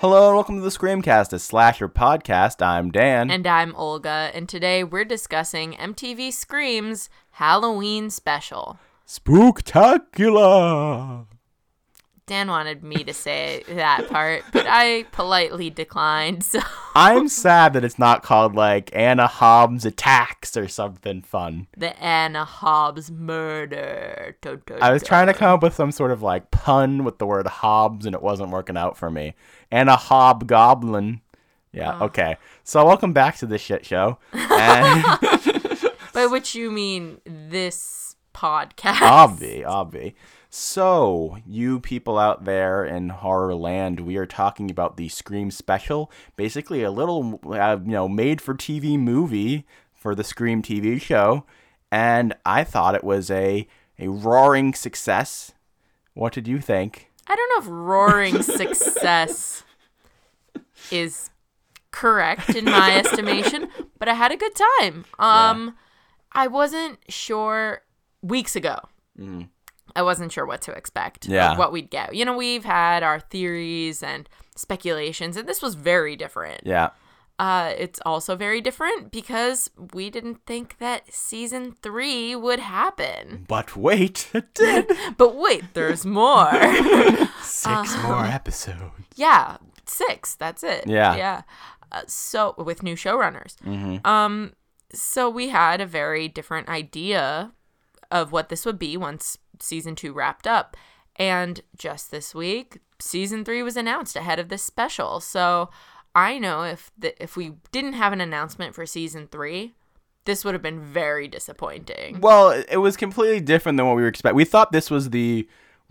Hello and welcome to the Screamcast, a slasher podcast. I'm Dan. And I'm Olga, and today we're discussing MTV Scream's Halloween special. Spooktacular! Dan wanted me to say that part, but I politely declined, so... I'm sad that it's not called, like, Anna Hobbs Attacks or something fun. The Anna Hobbs Murder. I was trying to come up with some sort of, like, pun with the word Hobbs, and it wasn't working out for me. Anna Hobgoblin. Yeah, okay. So welcome back to this shit show. And by which you mean this podcast. Obvi. So, you people out there in horror land, we are talking about the Scream special. Basically a little, made-for-TV movie for the Scream TV show. And I thought it was a roaring success. What did you think? I don't know if roaring success is correct in my estimation, but I had a good time. I wasn't sure weeks ago. Mm-hmm. I wasn't sure what to expect, or what we'd get. You know, we've had our theories and speculations, and this was very different. Yeah. It's also very different because we didn't think that season 3 would happen. But wait, it did. But wait, there's more. 6 more episodes. Yeah, 6. That's it. Yeah. So with new showrunners. Mm-hmm. So we had a very different idea of what this would be once season 2 wrapped up. And just this week, season 3 was announced ahead of this special. So I know if we didn't have an announcement for season 3, this would have been very disappointing. Well, it was completely different than what we were expecting. We thought this was the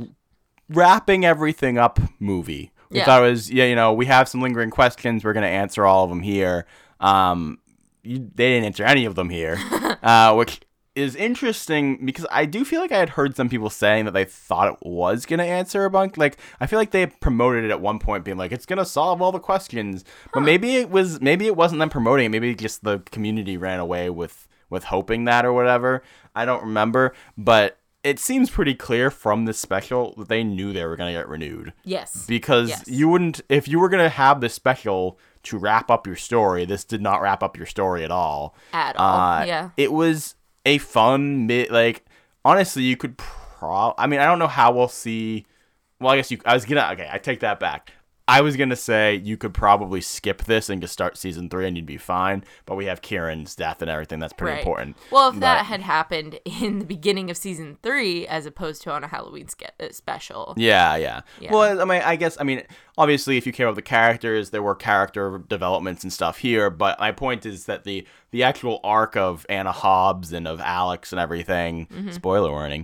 wrapping everything up movie. We thought it was, we have some lingering questions. We're going to answer all of them here. They didn't answer any of them here, which is interesting because I do feel like I had heard some people saying that they thought it was going to answer a bunch. Like, I feel like they promoted it at one point being like, it's going to solve all the questions. But maybe it wasn't them promoting it. Maybe just the community ran away with hoping that or whatever. I don't remember. But it seems pretty clear from this special that they knew they were going to get renewed. Yes. Because you wouldn't, if you were going to have this special to wrap up your story, this did not wrap up your story at all. At all, yeah. It was a fun, honestly, you could I don't know how we'll see. Well, I take that back. I was going to say you could probably skip this and just start season 3 and you'd be fine. But we have Kieran's death and everything. That's pretty important. Well, if that had happened in the beginning of season 3 as opposed to on a Halloween special. Yeah. Well, obviously, if you care about the characters, there were character developments and stuff here. But my point is that the actual arc of Anna Hobbs and of Alex and everything, spoiler warning,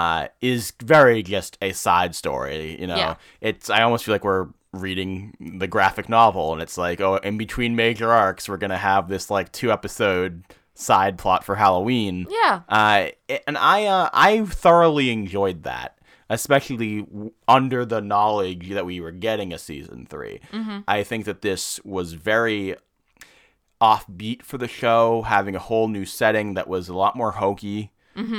is very just a side story. I almost feel like we're reading the graphic novel and it's like, in between major arcs we're gonna have this 2-episode side plot for Halloween. And I thoroughly enjoyed that, especially under the knowledge that we were getting a season 3. I think that this was very offbeat for the show, having a whole new setting that was a lot more hokey.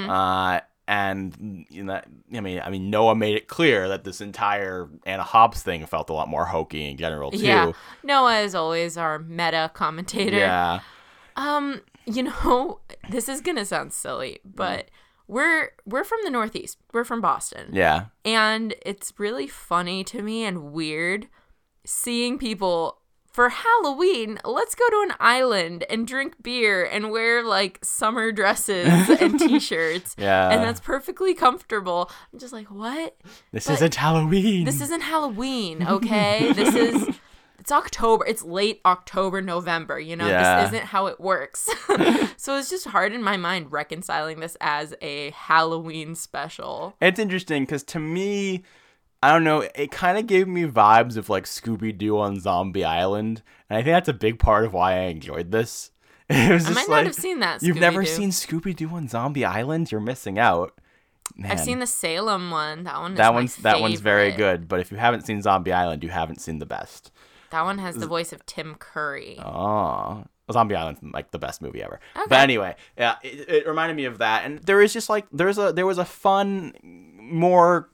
And Noah made it clear that this entire Anna Hobbs thing felt a lot more hokey in general too. Yeah, Noah is always our meta commentator. Yeah. This is gonna sound silly, but we're from the Northeast. We're from Boston. Yeah. And it's really funny to me and weird seeing people, for Halloween, let's go to an island and drink beer and wear summer dresses and t-shirts. Yeah. And that's perfectly comfortable. I'm just like, what? This isn't Halloween. This isn't Halloween, okay? It's October. It's late October, November, This isn't how it works. So it's just hard in my mind reconciling this as a Halloween special. It's interesting because to me, I don't know, it kind of gave me vibes of Scooby-Doo on Zombie Island, and I think that's a big part of why I enjoyed this. I might not have seen that. You've never seen Scooby-Doo on Zombie Island? You're missing out. Man. I've seen the Salem one. That one's very good, but if you haven't seen Zombie Island, you haven't seen the best. That one has the voice of Tim Curry. Oh. Zombie Island's the best movie ever. Okay. But anyway, yeah, it reminded me of that, and there is just there was a fun, more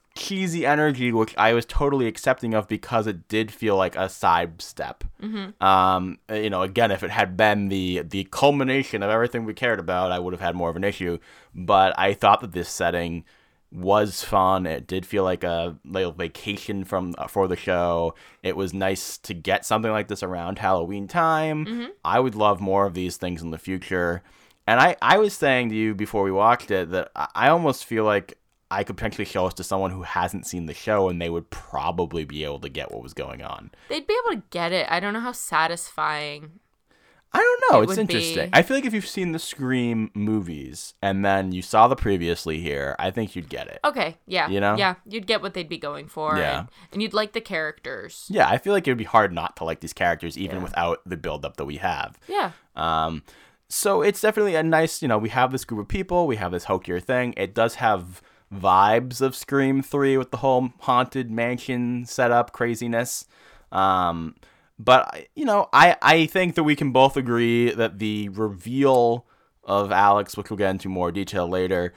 cheesy energy, which I was totally accepting of because it did feel like a sidestep. Again, if it had been the culmination of everything we cared about, I would have had more of an issue. But I thought that this setting was fun. It did feel like a little vacation for the show. It was nice to get something like this around Halloween time. I would love more of these things in the future. And I was saying to you before we watched it that I almost feel like I could potentially show us to someone who hasn't seen the show and they would probably be able to get what was going on. They'd be able to get it. I don't know how satisfying. I don't know. It's would interesting. be. I feel like if you've seen the Scream movies and then you saw the previously here, I think you'd get it. Okay, yeah. You know? Yeah, you'd get what they'd be going for. Yeah. And you'd like the characters. Yeah, I feel like it would be hard not to like these characters even without the build-up that we have. Yeah. So it's definitely a nice, we have this group of people, we have this hokier thing. It does have vibes of Scream 3 with the whole haunted mansion setup craziness. But, I think that we can both agree that the reveal of Alex, which we'll get into more detail later,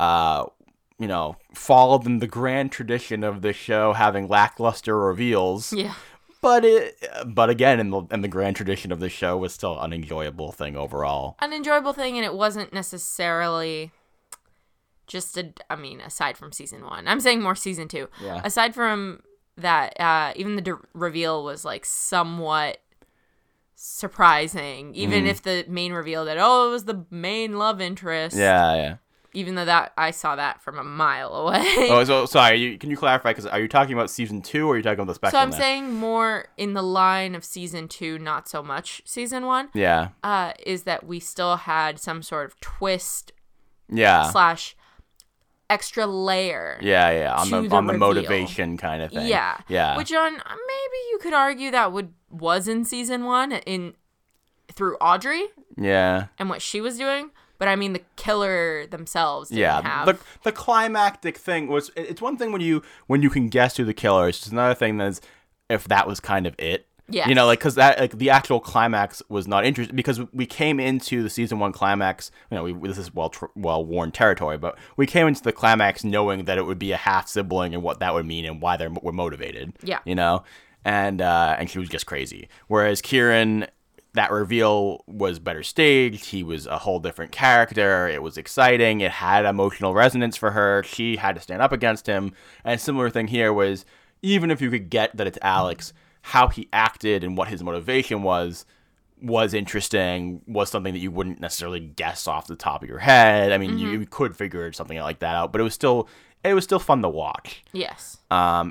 followed in the grand tradition of this show having lackluster reveals. Yeah. But again, in the grand tradition of the show, was still an enjoyable thing overall. An enjoyable thing, and it wasn't necessarily just aside from season 1. I'm saying more season 2. Yeah. Aside from that, even the reveal was like somewhat surprising, even if the main reveal that, it was the main love interest. Yeah. Even though I saw that from a mile away. Oh, so sorry. Can you clarify? Because are you talking about season 2 or are you talking about the special? So I'm saying more in the line of season 2, not so much season 1. Yeah. Is that we still had some sort of twist. Yeah. / extra layer. Yeah. On the reveal. motivation kind of thing. Yeah. Yeah. Which maybe you could argue that was in season 1 through Audrey. Yeah. And what she was doing. But I mean, the killer themselves didn't have. The climactic thing was, it's one thing when you can guess who the killer is. It's another thing that is if that was kind of it. Yeah. Because that, the actual climax was not interesting, because we came into the season 1 climax, this is well-worn territory, but we came into the climax knowing that it would be a half-sibling and what that would mean and why we're motivated. Yeah. And she was just crazy. Whereas Kieran, that reveal was better staged. He was a whole different character. It was exciting. It had emotional resonance for her. She had to stand up against him. And a similar thing here was, even if you could get that it's Alex, how he acted and what his motivation was interesting, was something that you wouldn't necessarily guess off the top of your head. I mean, you could figure something like that out, but it was still fun to watch. Yes. And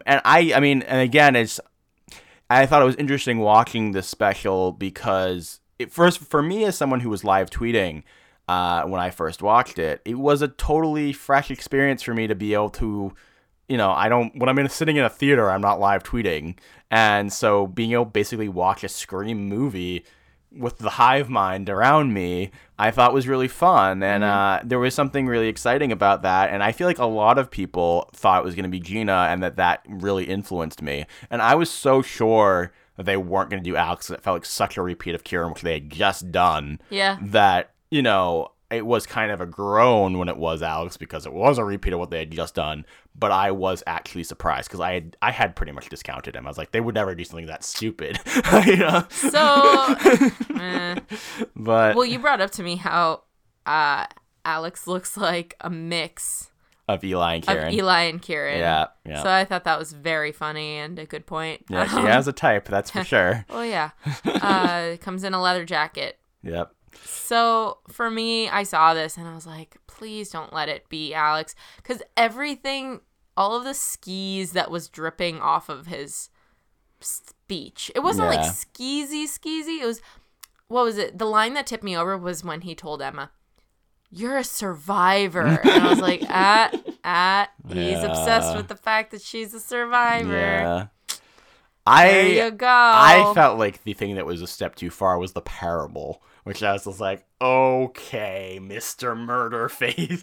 I thought it was interesting watching this special because for me, as someone who was live tweeting when I first watched it, it was a totally fresh experience for me to be able to, when I'm sitting in a theater, I'm not live tweeting. And so being able to basically watch a Scream movie with the hive mind around me, I thought was really fun. And there was something really exciting about that. And I feel like a lot of people thought it was going to be Gina, and that really influenced me. And I was so sure that they weren't going to do Alex. It felt like such a repeat of Kieran, which they had just done. Yeah. That, it was kind of a groan when it was Alex, because it was a repeat of what they had just done. But I was actually surprised because I had pretty much discounted him. I was like, they would never do something that stupid. So, But well, you brought up to me how Alex looks like a mix of Eli and Kieran. Yeah. So I thought that was very funny and a good point. Yeah, she has a type, that's for sure. Oh, yeah. Comes in a leather jacket. Yep. So for me, I saw this and I was like, please don't let it be Alex. Because all of the skis that was dripping off of his speech, it wasn't like skeezy. It was, what was it? The line that tipped me over was when he told Emma, "You're a survivor." And I was like, he's obsessed with the fact that she's a survivor. Yeah. There you go. I felt like the thing that was a step too far was the parable, which I was just like, okay, Mr. Murderface.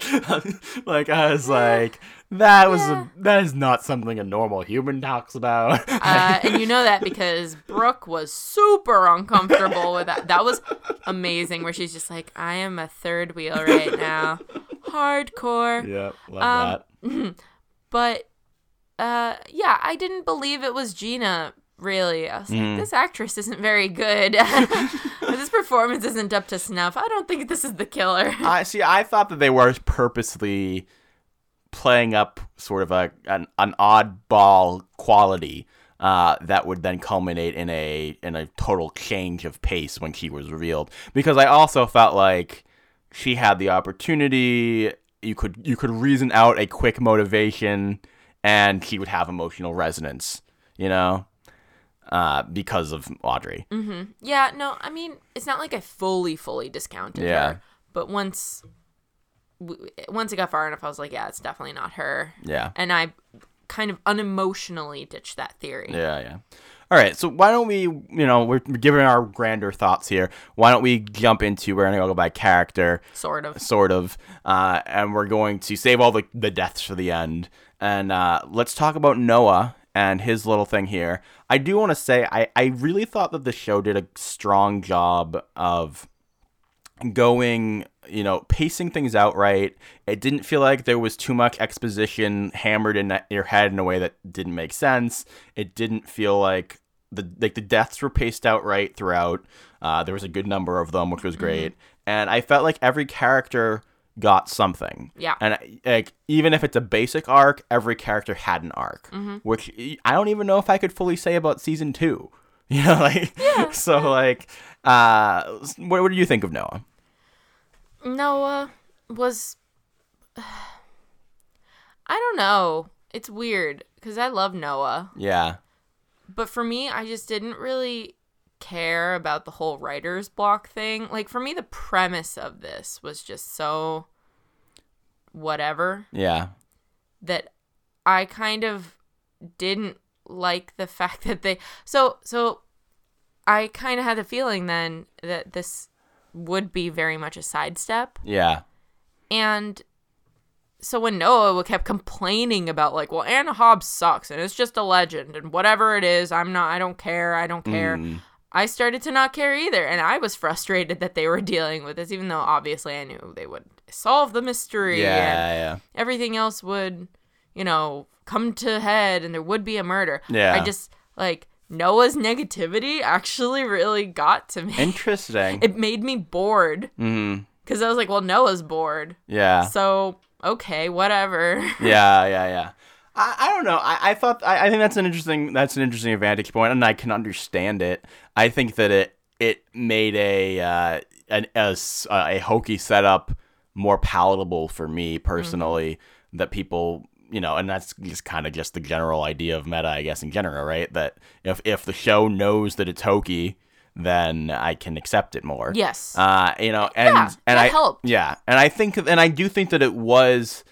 That is not something a normal human talks about. And you know that because Brooke was super uncomfortable with that. That was amazing, where she's just like, I am a third wheel right now. Hardcore. Yeah, love that. But yeah, I didn't believe it was Gina. Really, I was like, this actress isn't very good. This performance isn't up to snuff. I don't think this is the killer. I thought that they were purposely playing up sort of an oddball quality that would then culminate in a total change of pace when she was revealed. Because I also felt like she had the opportunity. You could reason out a quick motivation, and she would have emotional resonance. Because of Audrey. Mm-hmm. Yeah, no, I mean, it's not like I fully discounted her. But once it got far enough, I was like, yeah, it's definitely not her. Yeah. And I kind of unemotionally ditched that theory. Yeah. All right, so why don't we, we're giving our grander thoughts here. Why don't we jump into, we're going to go by character. Sort of. And we're going to save all the deaths for the end. And let's talk about Noah and his little thing here. I do want to say, I really thought that the show did a strong job of going, pacing things out right. It didn't feel like there was too much exposition hammered in your head in a way that didn't make sense. It didn't feel like the deaths were paced out right throughout. There was a good number of them, which was great. And I felt like every character got something. Yeah. And even if it's a basic arc, every character had an arc, which I don't even know if I could fully say about season 2. So what do you think of Noah? Noah was, I don't know. It's weird because I love Noah. Yeah. But for me, I just didn't really care about the whole writer's block thing. Like, for me, the premise of this was just so whatever. Yeah. That I kind of didn't like the fact that they... So I kind of had the feeling then that this would be very much a sidestep. Yeah. And so when Noah kept complaining about, like, well, Anna Hobbs sucks and it's just a legend and whatever it is, I don't care. I started to not care either, and I was frustrated that they were dealing with this, even though obviously I knew they would solve the mystery and everything else would, come to head and there would be a murder. Yeah. I just, Noah's negativity actually really got to me. Interesting. It made me bored. Because I was like, well, Noah's bored. Yeah. So, okay, whatever. Yeah. I don't know. I think that's an interesting vantage point, and I can understand it. I think that it made a hokey setup more palatable for me personally. That people, and that's just kind of just the general idea of meta, I guess, in general, right? That if the show knows that it's hokey, then I can accept it more. Yes. That helped. Yeah, and I do think that it was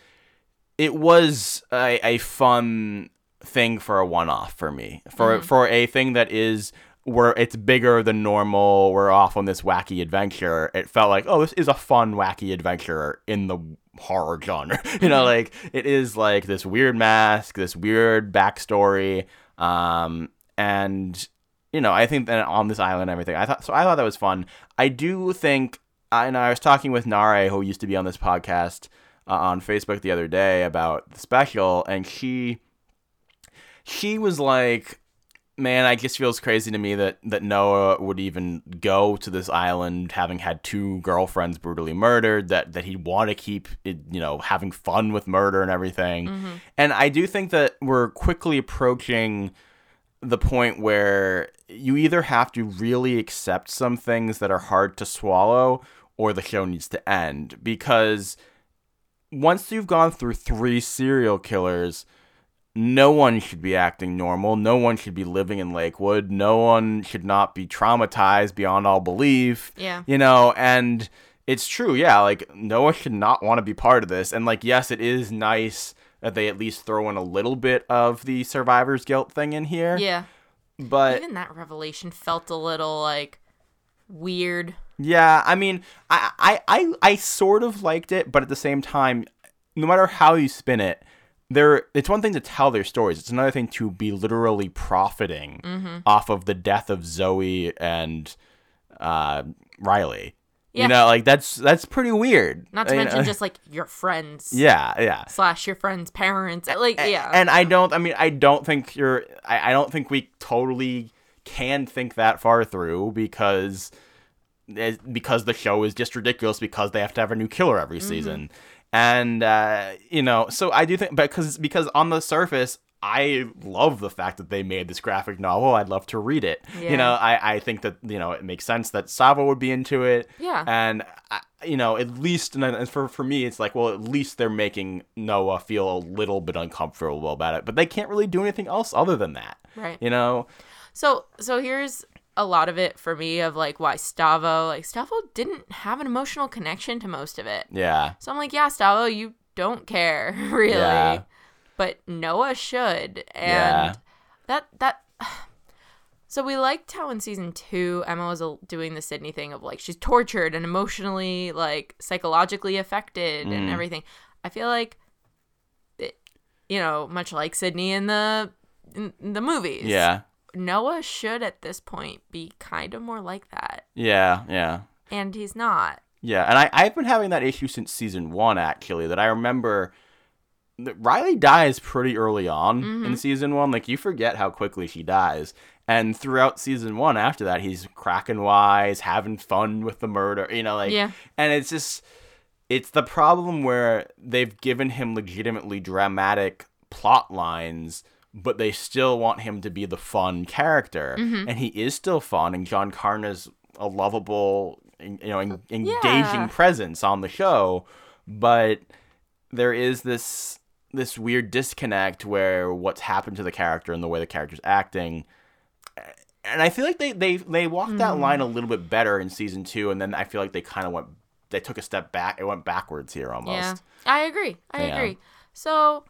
a fun thing for a one-off for me. For a thing that is where it's bigger than normal, we're off on this wacky adventure. It felt like, oh, this is a fun, wacky adventure in the horror genre. It is like this weird mask, this weird backstory. And, I think that on this island and everything, I thought that was fun. I do think, and I was talking with Nare, who used to be on this podcast, on Facebook the other day about the special, and she was like, man, I just feels crazy to me that Noah would even go to this island having had 2 girlfriends brutally murdered, that he'd want to keep it, having fun with murder and everything. And I do think that we're quickly approaching the point where you either have to really accept some things that are hard to swallow, or the show needs to end, because once you've gone through 3 serial killers, no one should be acting normal. No one should be living in Lakewood. No one should not be traumatized beyond all belief. Yeah. And it's true. Yeah. Noah should not want to be part of this. And yes, it is nice that they at least throw in a little bit of the survivor's guilt thing in here. Yeah. But even that revelation felt a little weird. Yeah, I mean, I sort of liked it, but at the same time, no matter how you spin it, it's one thing to tell their stories. It's another thing to be literally profiting off of the death of Zoe and Riley. Yeah. You know, like that's pretty weird. Not to mention just like your friends. Yeah. / your friends' parents. Like, yeah. And I don't think I don't think we totally can think that far through because the show is just ridiculous because they have to have a new killer every season. And, you know, so I do think, because on the surface, I love the fact that they made this graphic novel. I'd love to read it. Yeah. You know, I think that, you know, it makes sense that Savo would be into it. Yeah. And, you know, at least, and for me, it's like, well, at least they're making Noah feel a little bit uncomfortable about it. But they can't really do anything else other than that. Right. You know? So here's a lot of it for me of like why Stavo didn't have an emotional connection to most of it. Yeah. So I'm like, yeah, Stavo, you don't care really. Yeah. But Noah should. And that so we liked how in season 2 Emma was doing the Sydney thing of like she's tortured and emotionally like psychologically affected and everything. I feel like it, you know, much like Sydney in the movies. Yeah. Noah should at this point be kind of more like that. Yeah. And he's not. Yeah, and I've been having that issue since season 1, actually, that I remember that Riley dies pretty early on in season 1. Like, you forget how quickly she dies. And throughout season 1 after that, he's cracking wise, having fun with the murder, you know, like, yeah. And it's just, it's the problem where they've given him legitimately dramatic plot lines, but they still want him to be the fun character. And he is still fun, and John Karna's a lovable, you know, engaging presence on the show, but there is this weird disconnect where what's happened to the character and the way the character's acting. And I feel like they walked that line a little bit better in season 2, and then I feel like they took a step back. It went backwards here almost. Yeah, I agree. So,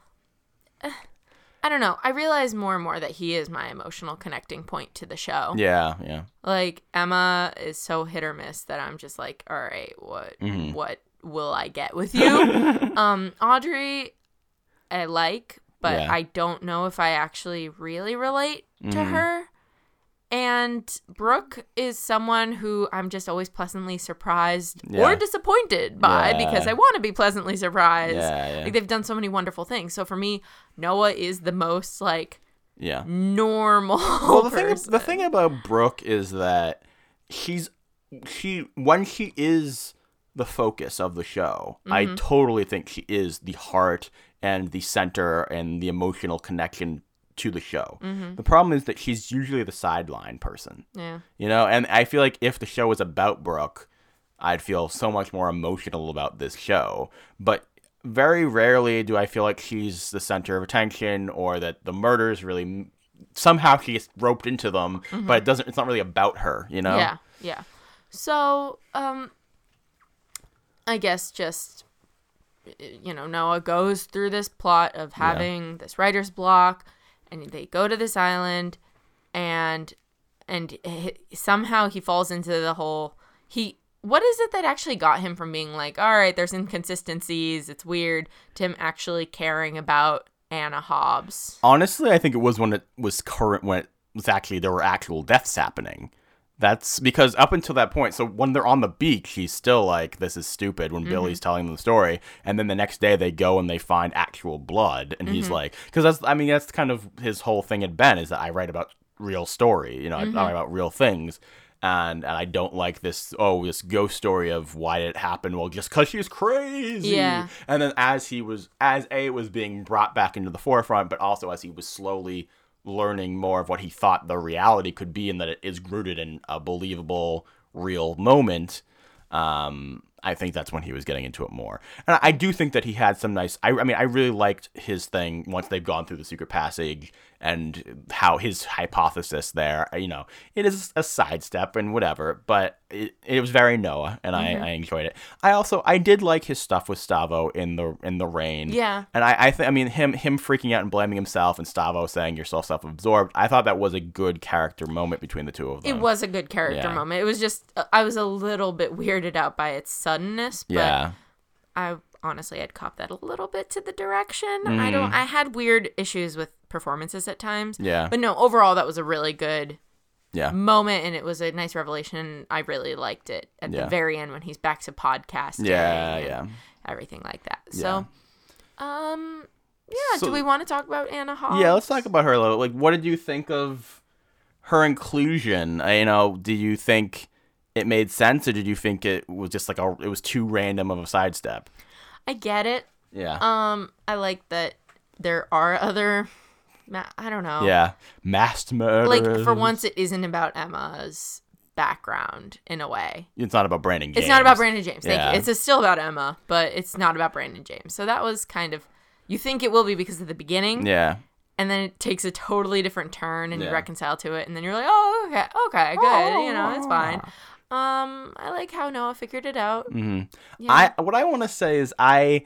I don't know. I realize more and more that he is my emotional connecting point to the show. Yeah. Like, Emma is so hit or miss that I'm just like, all right, what will I get with you? Audrey, I like, but I don't know if I actually really relate to her. And Brooke is someone who I'm just always pleasantly surprised or disappointed by because I want to be pleasantly surprised. Yeah. Like, they've done so many wonderful things. So for me, Noah is the most like normal. Well, the thing about Brooke is that when she is the focus of the show, I totally think she is the heart and the center and the emotional connection to the show. The problem is that she's usually the sideline person. Yeah. You know, and I feel like if the show was about Brooke, I'd feel so much more emotional about this show. But very rarely do I feel like she's the center of attention or that the murders really somehow she gets roped into them, but it's not really about her, you know? Yeah. So, I guess just, you know, Noah goes through this plot of having this writer's block, and they go to this island, and somehow he falls into the whole, what is it that actually got him from being like, all right, there's inconsistencies, it's weird, to him actually caring about Anna Hobbs? Honestly, I think it was when it was actually, there were actual deaths happening. That's because up until that point, so when they're on the beach, he's still like, this is stupid when Billy's telling them the story. And then the next day they go and they find actual blood. And he's like, because that's kind of his whole thing had been, is that I write about real story. You know, I write about real things. And I don't like this ghost story of why did it happen? Well, just because she was crazy. Yeah. And then as it was being brought back into the forefront, but also as he was slowly learning more of what he thought the reality could be and that it is rooted in a believable, real moment, I think that's when he was getting into it more. And I do think that he had some nice... I really liked his thing once they've gone through the secret passage and how his hypothesis there, you know, it is a sidestep and whatever, but it was very Noah, and I enjoyed it. I did like his stuff with Stavo in the rain. Yeah. And him freaking out and blaming himself and Stavo saying you're so self-absorbed, I thought that was a good character moment between the two of them. It was a good character moment. It was just, I was a little bit weirded out by its suddenness, but I honestly I'd cop that a little bit to the direction. I had weird issues with performances at times. Yeah. But no, overall that was a really good moment, and it was a nice revelation. And I really liked it at the very end when he's back to podcasting. And everything like that. So, so, do we want to talk about Anna Hobbs? Yeah, let's talk about her a little. Like, what did you think of her inclusion? Do you think it made sense, or did you think it was just like it was too random of a sidestep? I get it. Yeah. I like that there are other, I don't know. Yeah. Masked murderers. Like, for once, it isn't about Emma's background in a way. It's not about Brandon James. It's not about Brandon James. Thank you. It's still about Emma, but it's not about Brandon James. So that was kind of, you think it will be because of the beginning. Yeah. And then it takes a totally different turn and you reconcile to it. And then you're like, oh, okay, good. It's fine. I like how Noah figured it out. Mm-hmm. Yeah. What I want to say is I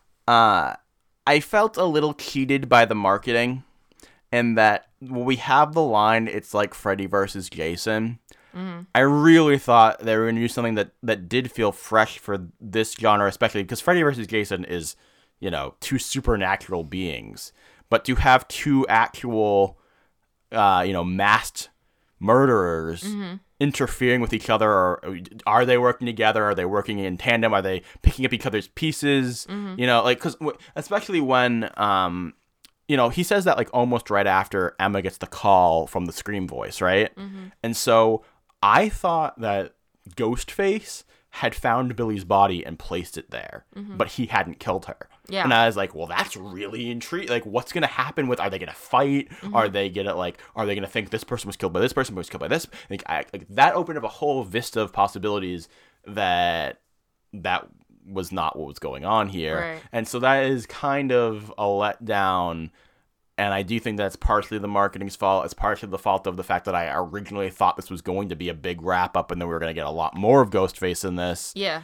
felt a little cheated by the marketing, and that when we have the line, it's like Freddy versus Jason. Mm-hmm. I really thought they were going to do something that did feel fresh for this genre, especially because Freddy versus Jason is, two supernatural beings, but to have two actual, masked murderers interfering with each other, or are they working together? Are they working in tandem? Are they picking up each other's pieces? Because especially when he says that like almost right after Emma gets the call from the Scream voice, right? And so I thought that Ghostface had found Billy's body and placed it there, but he hadn't killed her. Yeah. And I was like, well, that's really intriguing. Like, what's going to happen are they going to fight? Are they going to think this person was killed by this person, was killed by this? That opened up a whole vista of possibilities that was not what was going on here. Right. And so that is kind of a letdown. And I do think that's partially the marketing's fault. It's partially the fault of the fact that I originally thought this was going to be a big wrap-up and then we were going to get a lot more of Ghostface in this. Yeah.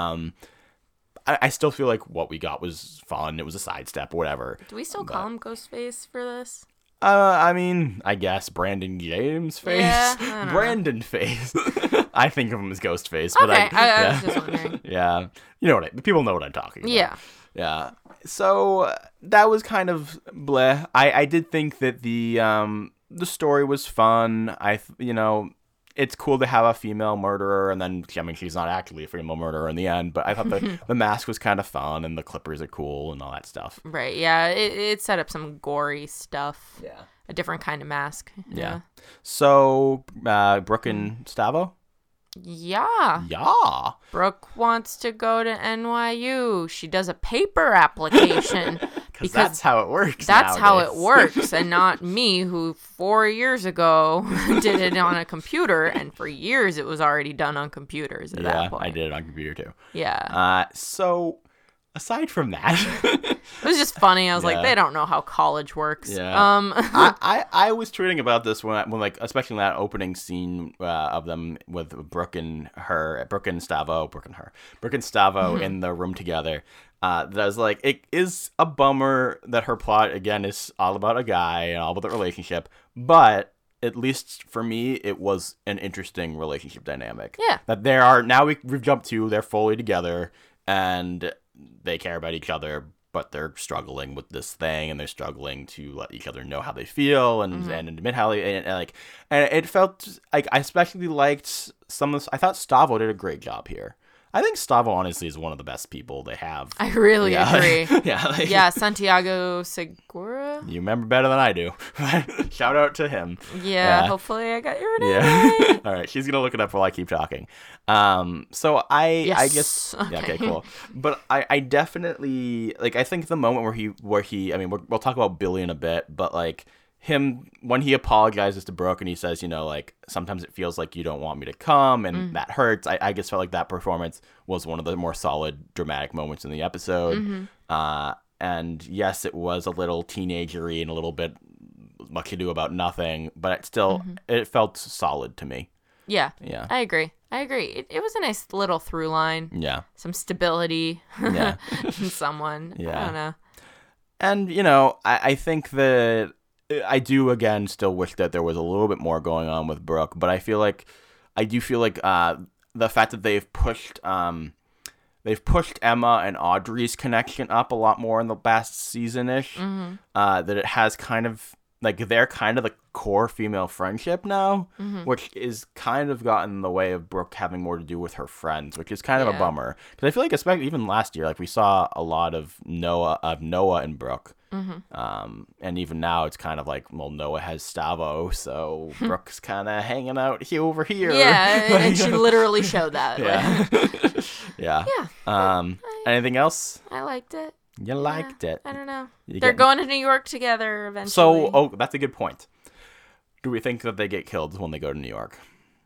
I still feel like what we got was fun. It was a sidestep, whatever. Do we still call him Ghostface for this? I guess Brandon James face. Yeah, Brandon face. I think of him as Ghostface. Okay, but I was just wondering. Yeah. People know what I'm talking about. Yeah. Yeah. So that was kind of bleh. I did think that the story was fun. It's cool to have a female murderer, and then she's not actually a female murderer in the end. But I thought the mask was kind of fun, and the clippers are cool, and all that stuff. Right? Yeah. It set up some gory stuff. Yeah. A different kind of mask. Yeah. So Brooke and Stavo. Yeah. Yeah. Brooke wants to go to NYU. She does a paper application. Because that's how it works. That's nowadays. how it works. And not me, who 4 years ago did it on a computer. And for years, it was already done on computers at that point. I did it on computer too. Yeah. So aside from that, it was just funny. I was like, they don't know how college works. Yeah. I was tweeting about this when especially in that opening scene of them with Brooke and Stavo in the room together. That I was like, it is a bummer that her plot again is all about a guy and all about the relationship, but at least for me, it was an interesting relationship dynamic. Yeah. That we've jumped to, they're fully together and they care about each other, but they're struggling with this thing, and they're struggling to let each other know how they feel and admit how they and it felt like I especially liked some of this. I thought Stavo did a great job here. I think Stavo honestly is one of the best people they have. I really agree. Yeah, Santiago Segura. You remember better than I do. Shout out to him. Yeah, hopefully I got your name right. All right, she's gonna look it up while I keep talking. So I guess okay, cool. But I definitely I think the moment where he we'll talk about Billy in a bit, but him when he apologizes to Brooke and he says, sometimes it feels like you don't want me to come, and that hurts. I just felt like that performance was one of the more solid dramatic moments in the episode. And yes, it was a little teenagery and a little bit much ado about nothing, but it felt solid to me. Yeah. I agree. It was a nice little through line. Yeah. Some stability. Yeah. in someone. Yeah. I don't know. And I think that I do again still wish that there was a little bit more going on with Brooke, but I do feel like the fact that they've pushed Emma and Audrey's connection up a lot more in the past season-ish, that it has kind of like they're kind of the core female friendship now, which is kind of gotten in the way of Brooke having more to do with her friends, which is kind of a bummer. Because I feel like, especially even last year, like we saw a lot of Noah and Brooke. And even now it's kind of like, well, Noah has Stavo, so Brooke's kind of hanging out over here. Yeah, and she literally showed that. Yeah. Anything else? I liked it. You liked it. I don't know. You They're get- going to New York together eventually. So, that's a good point. Do we think that they get killed when they go to New York?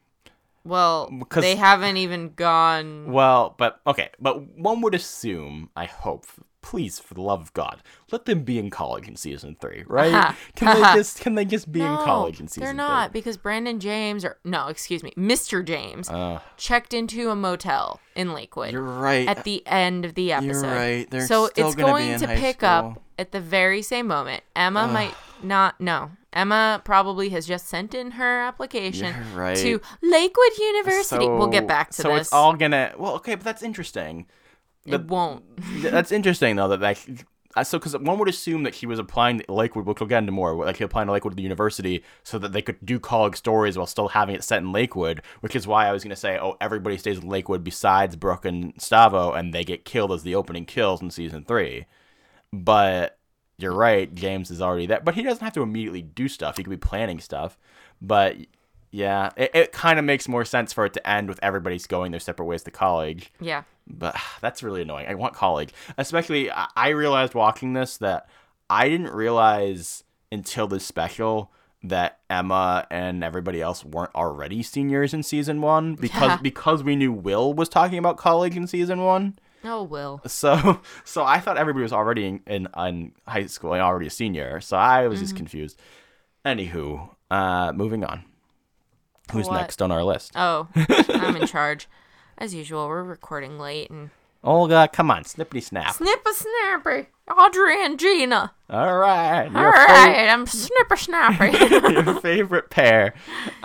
Well, because- they haven't even gone. Well, but one would assume, I hope, please, for the love of God, let them be in college in season 3, right? Can they just be in college in season 3? They're not, because Brandon James, Mr. James, checked into a motel in Lakewood. You're right. At the end of the episode. You're right. They're so still it's gonna be going in to high pick school. up at the very same moment. Emma might not know. Emma probably has just sent in her application You're right. to Lakewood University. We'll get back to this. So it's all gonna. Well, okay, but that's interesting. It won't. That's interesting though. Because one would assume that he was applying to Lakewood, which we'll get into more, like he applying to Lakewood the university, so that they could do college stories while still having it set in Lakewood. Which is why I was gonna say, everybody stays in Lakewood besides Brooke and Stavo, and they get killed as the opening kills in season 3. But you're right, James is already there, but he doesn't have to immediately do stuff. He could be planning stuff. But yeah, it kind of makes more sense for it to end with everybody's going their separate ways to college. Yeah. But that's really annoying. I want college. Especially, I realized watching this that I didn't realize until this special that Emma and everybody else weren't already seniors in season 1 because we knew Will was talking about college in season 1. Oh, Will. So I thought everybody was already in high school and already a senior. So I was just confused. Anywho, moving on. Who's What? next on our list? Oh, I'm in charge. As usual, we're recording late and Olga, come on, snippity snap. snipper snappy. Audrey and Gina. All right. All right, I'm snipper snappy. Your favorite pair.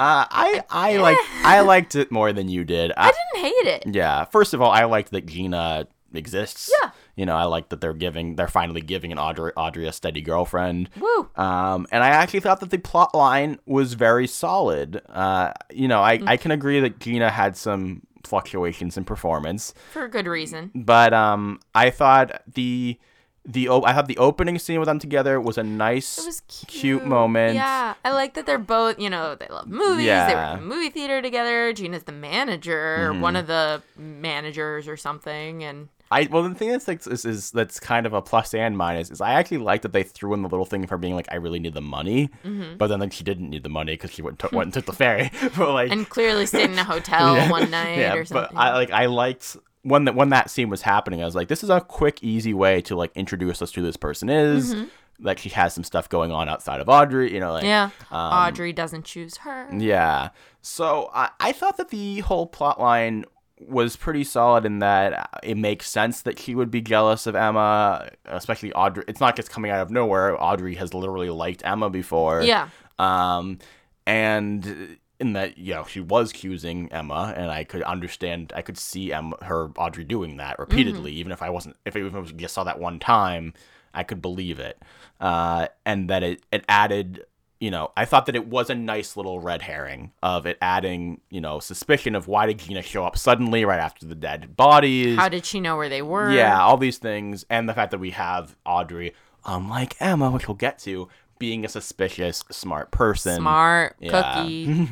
I liked it more than you did. I didn't hate it. Yeah. First of all, I liked that Gina exists. Yeah. You know, I like that they're finally giving an Audrey a steady girlfriend. Woo. And I actually thought that the plot line was very solid. I can agree that Gina had some fluctuations in performance, For a good reason. but I thought the opening scene with them together was a nice, It was cute moment. Yeah. I like that they're both, they love movies. Yeah. They were in the movie theater together. Gina's the manager, one of the managers or something. And The thing that's kind of a plus and minus is I actually like that they threw in the little thing of her being like, I really need the money, but then she didn't need the money because she went and took the ferry. But and clearly stayed in a hotel one night or something. But I liked when that scene was happening. I was like, this is a quick, easy way to like introduce us to who this person is. Like she has some stuff going on outside of Audrey. Audrey doesn't choose her. Yeah. So I thought that the whole plot line was pretty solid in that it makes sense that she would be jealous of Emma, especially Audrey. It's not just coming out of nowhere. Audrey has literally liked Emma before. Yeah. And in that, she was accusing Emma, and I could see Audrey doing that repeatedly, even if it just saw that one time, I could believe it. And that it added, I thought that it was a nice little red herring of it adding, suspicion of why did Gina show up suddenly right after the dead bodies? How did she know where they were? Yeah, all these things. And the fact that we have Audrey, unlike Emma, which we'll get to, being a suspicious, smart person. Smart, Yeah. cookie.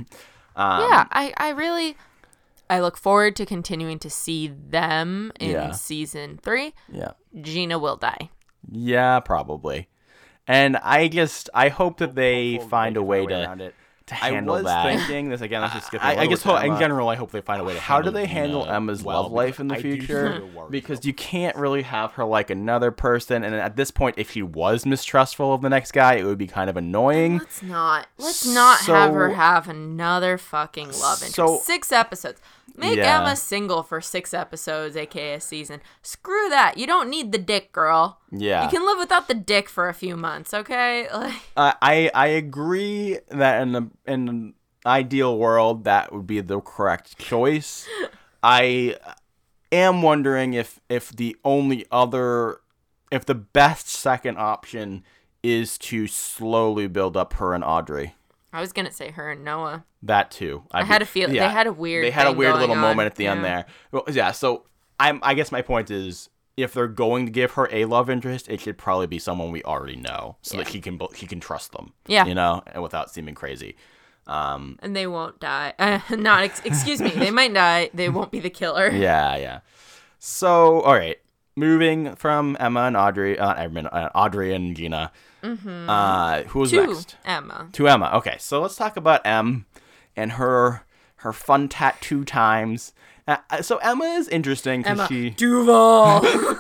I look forward to continuing to see them in season 3. Yeah. Gina will die. Yeah, probably. And I hope that they find a way to handle that. I was thinking this again. Let's just skip. I guess in Emma. general, I hope they find a way to. How do handle they Gina handle Emma's well, love life in the because I do future? feel worried. Because you can't really have her like another person, and at this point, if she was mistrustful of the next guy, it would be kind of annoying. Let's not have her So- have another fucking love interest. So- 6 episodes. Make Yeah. Emma single for 6 episodes, aka a season. Screw that. You don't need the dick, girl. Yeah. You can live without the dick for a few months, okay? Like, I agree that in an ideal world that would be the correct choice. I am wondering if the best second option is to slowly build up her and Audrey. I was gonna say her and Noah. That too. I had a feeling they had a weird. They had a weird little on. moment at the end there. Well, yeah. So I guess my point is, if they're going to give her a love interest, it should probably be someone we already know, so that he can trust them. Yeah. And without seeming crazy. And they won't die. Excuse me. They might die. They won't be the killer. Yeah. So, all right. Moving from Emma and Audrey, Audrey and Gina. Mm-hmm. Who's next? Emma. To Emma. Okay, so let's talk about Em and her fun tattoo times. So Emma is interesting because she Duval.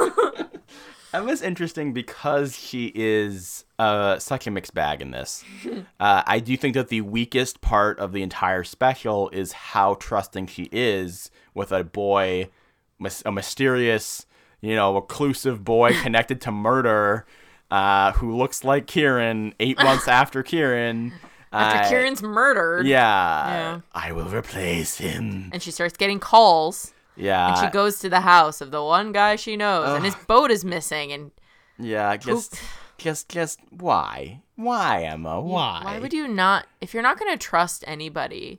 Emma's interesting because she is such a mixed bag in this. I do think that the weakest part of the entire special is how trusting she is with a boy, a mysterious, reclusive boy connected to murder, who looks like Kieran 8 months after Kieran. After Kieran's murdered. Yeah. I will replace him. And she starts getting calls. Yeah. And she goes to the house of the one guy she knows, and his boat is missing. And yeah, just why? Why, Emma? Why? Why would you not? If you're not going to trust anybody,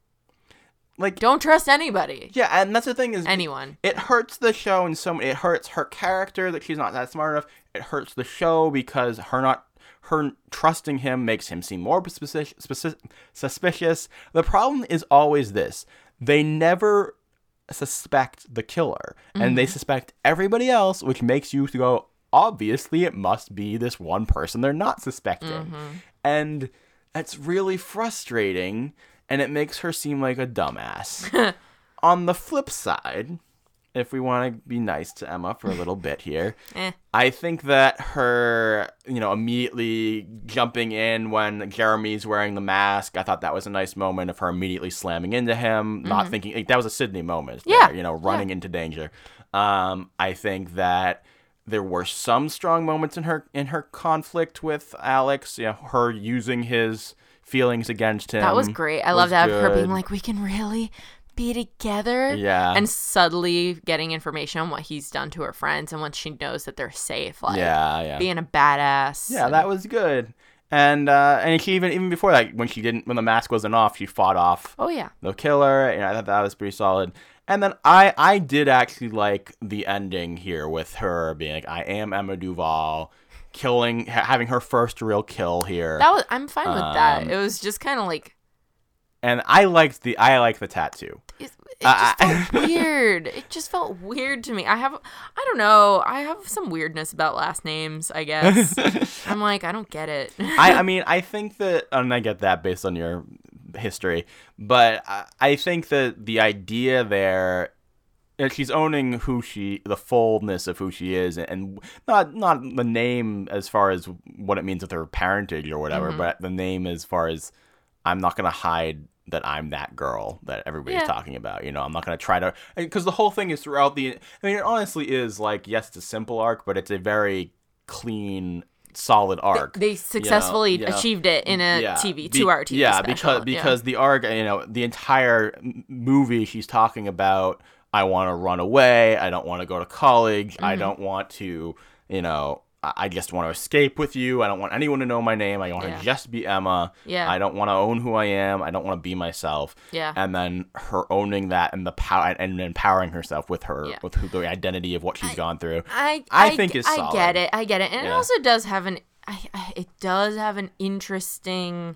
like, don't trust anybody. Yeah, and that's the thing is, anyone. It hurts the show in so many. It hurts her character that she's not that smart enough. It hurts the show because her trusting him makes him seem more suspicious. The problem is always this: they never suspect the killer, and they suspect everybody else, which makes you go, obviously it must be this one person they're not suspecting. And that's really frustrating, and it makes her seem like a dumbass. On the flip side, if we want to be nice to Emma for a little bit here, I think that her, immediately jumping in when Jeremy's wearing the mask, I thought that was a nice moment of her immediately slamming into him, not thinking, that was a Sydney moment. Yeah. There, running into danger. I think that there were some strong moments in her conflict with Alex, her using his feelings against him. That was great. I love that, her being like, we can really be together. Yeah. And subtly getting information on what he's done to her friends, and once she knows that they're safe, like being a badass. Yeah, that was good. And she even before that, when the mask wasn't off, she fought off the killer, and I thought that was pretty solid. And then I did actually like the ending here with her being like, I am Emma Duval, having her first real kill here. I'm fine with that. It was just kind of like, and I like the tattoo. It just felt weird. It just felt weird to me. I don't know. I have some weirdness about last names, I guess. I'm like, I don't get it. I mean, I think that, and I get that based on your history, but I think that the idea there, she's owning the fullness of who she is, and not the name as far as what it means with her parentage or whatever, but the name as far as, I'm not going to hide that I'm that girl that everybody's talking about. I'm not going to try to, because the whole thing is throughout it honestly is like, yes, it's a simple arc, but it's a very clean, solid arc. They successfully achieved it in a 2-hour TV special. Because the arc, the entire movie, she's talking about, I want to run away. I don't want to go to college. I don't want to, I just want to escape with you. I don't want anyone to know my name. I want to just be Emma. Yeah. I don't want to own who I am. I don't want to be myself. Yeah. And then her owning that and the power and empowering herself with the identity of what she's gone through. I think is solid. I get it. And it also does have an interesting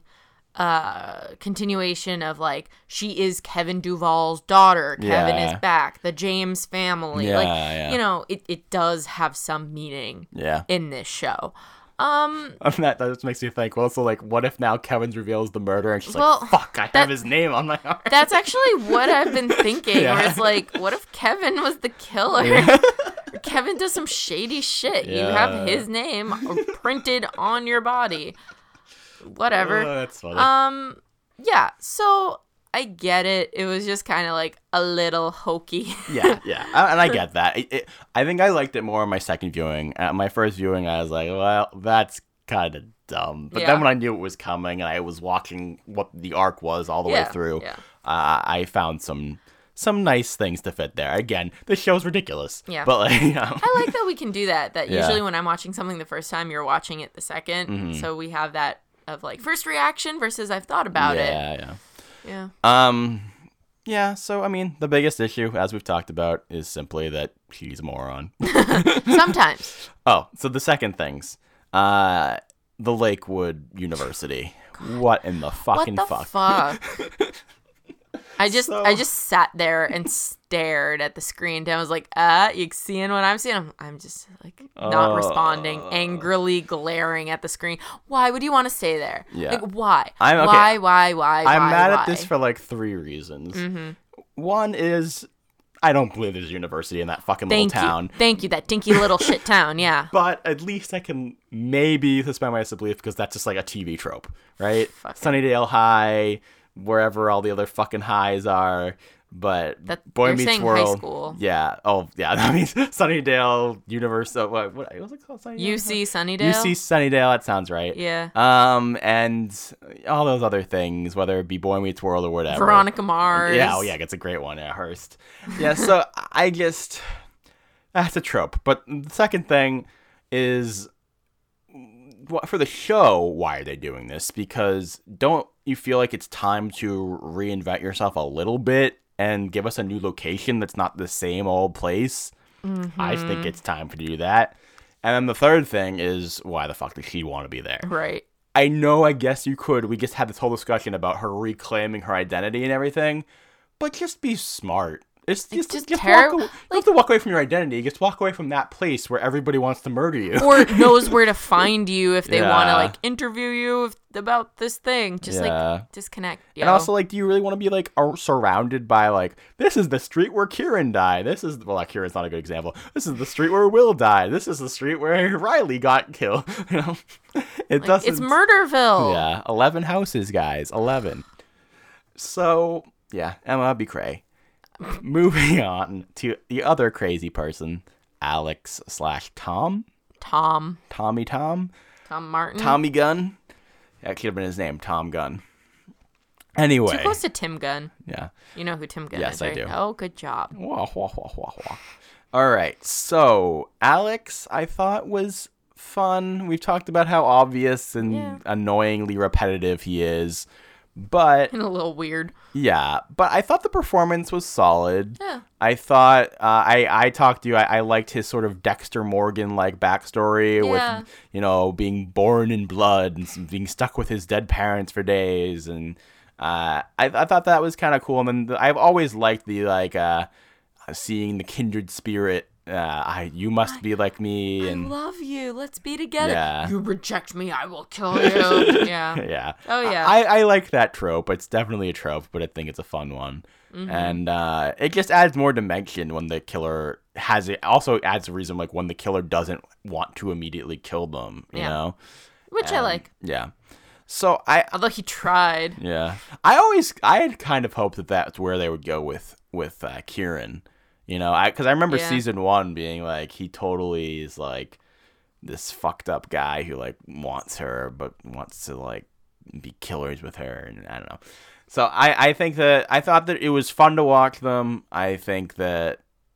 continuation of, like, she is Kevin Duvall's daughter. Kevin is back. The James family. It does have some meaning in this show. That just makes me think, well, so, like, what if now Kevin reveals the murder and she's like, fuck, I have his name on my arm. That's actually what I've been thinking, where it's like, what if Kevin was the killer? Kevin does some shady shit. You have his name printed on your body. Whatever. Oh, that's funny. Yeah, so I get it. It was just kind of like a little hokey. Yeah, and I get that. I think I liked it more on my second viewing. At my first viewing, I was like, well, that's kind of dumb. But then when I knew it was coming and I was watching what the arc was all the way through, I found some some nice things to fit there. Again, the show's ridiculous. Yeah. But like, I like that we can do that. That Yeah. usually when I'm watching something the first time, you're watching it the second. Mm-hmm. So we have that of like first reaction versus I've thought about it. Yeah. Yeah. Yeah, so I mean, the biggest issue, as we've talked about, is simply that she's a moron. Sometimes. Oh, so the second things. The Lakewood University. What in the fucking What the fuck? I just sat there and stared at the screen. And I was like, you seeing what I'm seeing? I'm just like not responding, angrily glaring at the screen. Why would you want to stay there? Yeah. Like, why? I'm okay. Why? I'm mad why? at this for like 3 reasons. Mm-hmm. One is I don't believe there's a university in that fucking little town. Thank you, that dinky little shit town, yeah. But at least I can maybe suspend my disbelief because that's just like a TV trope, right? Sunnydale High, wherever all the other fucking highs are. But That Boy they're Meets saying World, high school. yeah. Oh, yeah. That means Sunnydale University. What was it called? Sunnydale? UC Sunnydale. UC Sunnydale. That sounds right. Yeah. And all those other things, whether it be Boy Meets World or whatever. Veronica Mars. Yeah. Oh, yeah. It's a great one. Yeah, Hearst. Yeah. So I just that's a trope. But the second thing is, for the show, why are they doing this? Because don't you feel like it's time to reinvent yourself a little bit and give us a new location that's not the same old place? Mm-hmm. I think it's time to do that. And then the third thing is, why the fuck does she want to be there? Right. I know, I guess you could. We just had this whole discussion about her reclaiming her identity and everything, but just be smart. It's just terrible. you don't have to walk away from your identity. Just walk away from that place where everybody wants to murder you. Or knows where to find you if they want to Yeah. like interview you about this thing. Just like disconnect. Yo. And also, like, do you really want to be like surrounded by like, this is the street where Kieran died. This is Kieran's not a good example. This is the street where Will died. This is the street where Riley got killed. You know, it doesn't. It's Murderville. Yeah, 11 houses, guys. 11. So yeah, Emma B. Cray. Moving on to the other crazy person, Alex/Tom. Tommy Tom. Tom Martin. Tommy Gunn. That could have been his name, Tom Gunn. Anyway. Too close to Tim Gunn. Yeah. You know who Tim Gunn Yes, is, I right? do. Oh, good job. Wah, wah, wah, wah, wah. All right. So, Alex, I thought was fun. We've talked about how obvious and annoyingly repetitive he is. But And a little weird. yeah, but I thought the performance was solid. Yeah. I thought I talked to you. I liked his sort of Dexter Morgan like backstory with being born in blood and being stuck with his dead parents for days, and I thought that was kind of cool. And then I've always liked the seeing the kindred spirit. You must be like me, and I love you. Let's be together. Yeah. You reject me, I will kill you. Yeah. yeah. Oh, yeah. I like that trope. It's definitely a trope, but I think it's a fun one. Mm-hmm. And it just adds more dimension when the killer has it. Also adds a reason like when the killer doesn't want to immediately kill them, you know? Which I like. Yeah. So Although he tried. yeah. I had kind of hoped that that's where they would go with Kieran. You know, because I remember season 1 being like, he totally is like this fucked up guy who like wants her, but wants to like be killers with her, and I don't know. So I think that I thought that it was fun to watch them. I think that,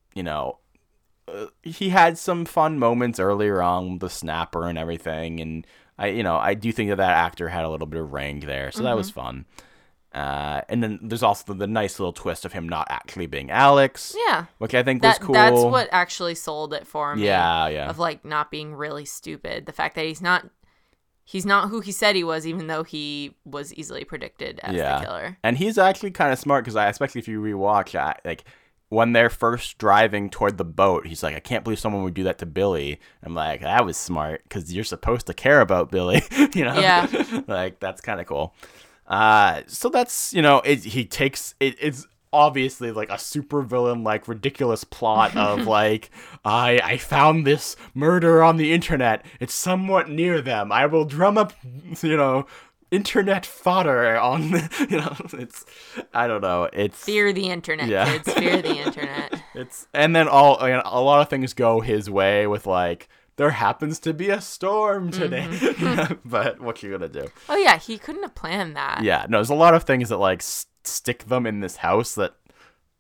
he had some fun moments earlier on with the snapper and everything, and I do think that actor had a little bit of range there, so that was fun. And then there's also the nice little twist of him not actually being Alex. Yeah. Which I think was cool. That's what actually sold it for me. Yeah, yeah. Of like not being really stupid. The fact that he's not who he said he was, even though he was easily predicted as the killer. And he's actually kind of smart because especially if you rewatch, like when they're first driving toward the boat, he's like, I can't believe someone would do that to Billy. I'm like, that was smart because you're supposed to care about Billy, Yeah. Like, that's kind of cool. So that's, it's obviously like a super villain, like ridiculous plot of like, I found this murder on the internet. It's somewhat near them. I will drum up, internet fodder on, it's, I don't know. It's fear the internet, kids. Fear the internet. And then a lot of things go his way with like, there happens to be a storm today, but what you gonna do? Oh yeah, he couldn't have planned that. Yeah, no, there's a lot of things that like stick them in this house that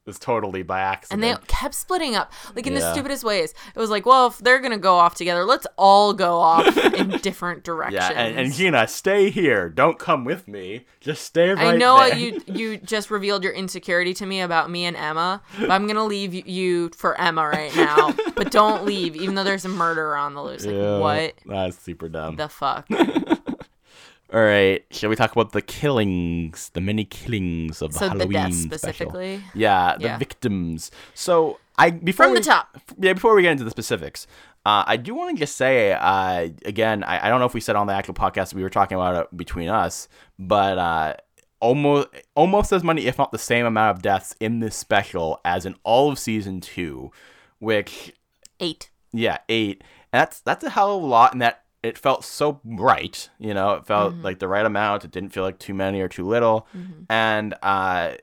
was totally by accident. And they kept splitting up, like, in the Yeah. stupidest ways. It was like, well, if they're going to go off together, let's all go off in different directions. Yeah, and Gina, stay here. Don't come with me. Just stay right there. I know you just revealed your insecurity to me about me and Emma, but I'm going to leave you for Emma right now. But don't leave, even though there's a murderer on the loose. Like, Yeah, what that's super dumb. the fuck? All right, shall we talk about the killings, the many killings of the So Halloween the deaths special? specifically? Yeah, the Yeah. victims. So before From the top. Yeah, before we get into the specifics, I do want to just say again, I don't know if we said on the actual podcast we were talking about it between us, but almost as many, if not the same amount of deaths in this special as in all of season 2, which 8. yeah, 8, and that's a hell of a lot, and that. It felt so right, it felt like the right amount. It didn't feel like too many or too little. And, I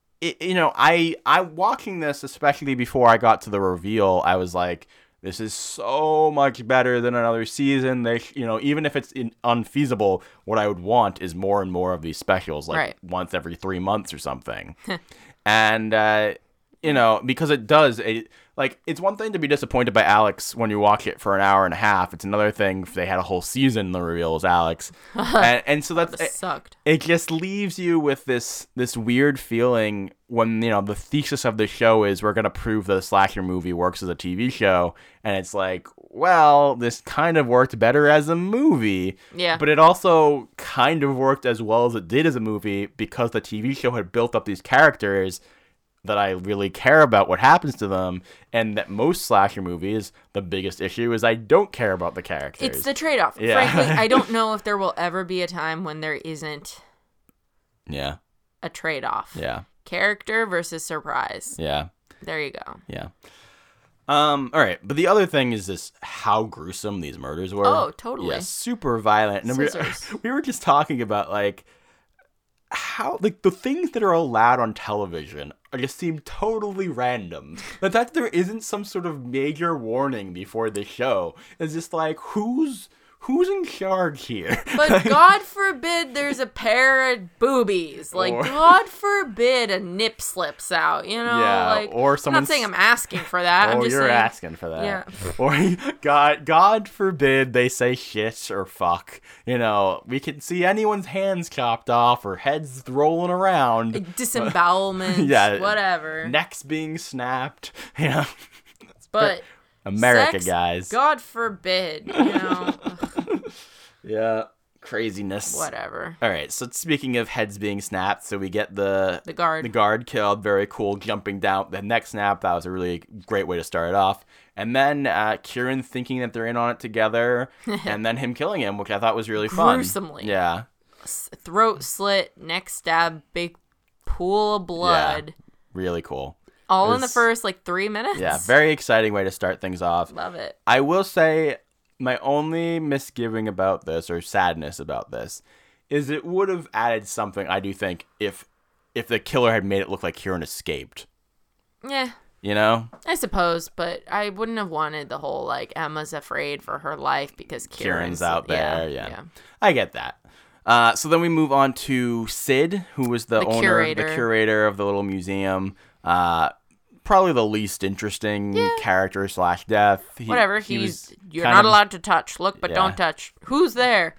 watching this, especially before I got to the reveal, I was like, this is so much better than another season. They, even if it's unfeasible, what I would want is more and more of these specials, like Right. once every 3 months or something. And, because it does, it's one thing to be disappointed by Alex when you watch it for an hour and a half. It's another thing if they had a whole season to reveal as Alex. and so That it sucked. it just leaves you with this weird feeling when, the thesis of the show is we're going to prove that a slasher movie works as a TV show. And it's like, well, this kind of worked better as a movie. Yeah. But it also kind of worked as well as it did as a movie because the TV show had built up these characters that I really care about what happens to them, and that most slasher movies, the biggest issue is I don't care about the characters. It's the trade-off. Yeah. Frankly, I don't know if there will ever be a time when there isn't Yeah. a trade-off. Yeah. Character versus surprise. Yeah. There you go. Yeah. All right, but the other thing is this: how gruesome these murders were. Oh, totally. Yeah, super violent. And Scissors. we were just talking about how the things that are allowed on television just seem totally random. That there isn't some sort of major warning before the show. It's just like who's in charge here? But God forbid there's a pair of boobies. Like, Or- God forbid a nip slips out, Yeah, Like, or I'm someone's- not saying I'm asking for that. I'm Oh, just you're saying, asking for that. Yeah. Or God forbid they say shit or fuck. We can see anyone's hands chopped off or heads rolling around. disembowelment, Yeah. whatever. Necks being snapped. But America, sex, guys. God forbid, ugh, Yeah. Craziness. whatever. All right. So speaking of heads being snapped, so we get the guard. The guard killed. Very cool. Jumping down. The neck snap. That was a really great way to start it off. And then Kieran thinking that they're in on it together, and then him killing him, which I thought was really fun. Gruesomely. Yeah. Throat slit, neck stab, big pool of blood. Really cool. All It in the was- first 3 minutes. Yeah. Very exciting way to start things off. Love it. I will say my only misgiving about this, or sadness about this, is it would have added something, I do think, if the killer had made it look like Kieran escaped. Yeah, I suppose, but I wouldn't have wanted the whole Emma's afraid for her life because Kieran's out there. Yeah. yeah. I get that. So then we move on to Sid, who was the owner, the curator of the little museum. Probably the least interesting character / death. Whatever. Was You're kind not of- allowed to touch. Look, but Yeah. don't touch. Who's there?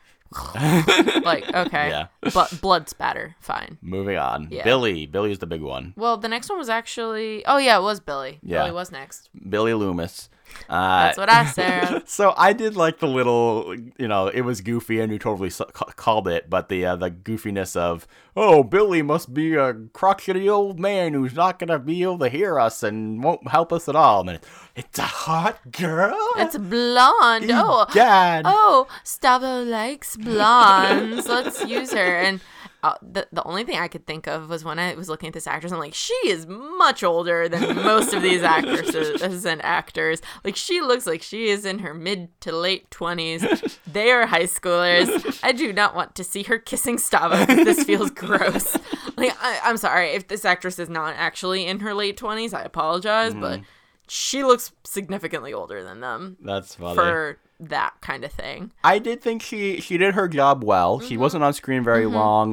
Okay. Yeah. But blood spatter. Fine. Moving on. Yeah. Billy's the big one. Well, the next one was actually. Oh yeah, it was Billy. Yeah. Billy was next. Billy Loomis. That's what I said. So I did like the little, it was goofy and you totally called it, but the goofiness of, oh, Billy must be a crotchety old man who's not going to be able to hear us and won't help us at all. And then it's a hot girl. It's blonde. Oh. God. Oh, Stavo likes blondes. Let's use her. And the only thing I could think of was when I was looking at this actress, I'm like, she is much older than most of these actresses and actors. Like, she looks like she is in her mid to late 20s. They are high schoolers. I do not want to see her kissing Stavo. This feels gross. I'm sorry. If this actress is not actually in her late 20s, I apologize, but she looks significantly older than them. That's funny. For that kind of thing. I did think she did her job well. She wasn't on screen very long.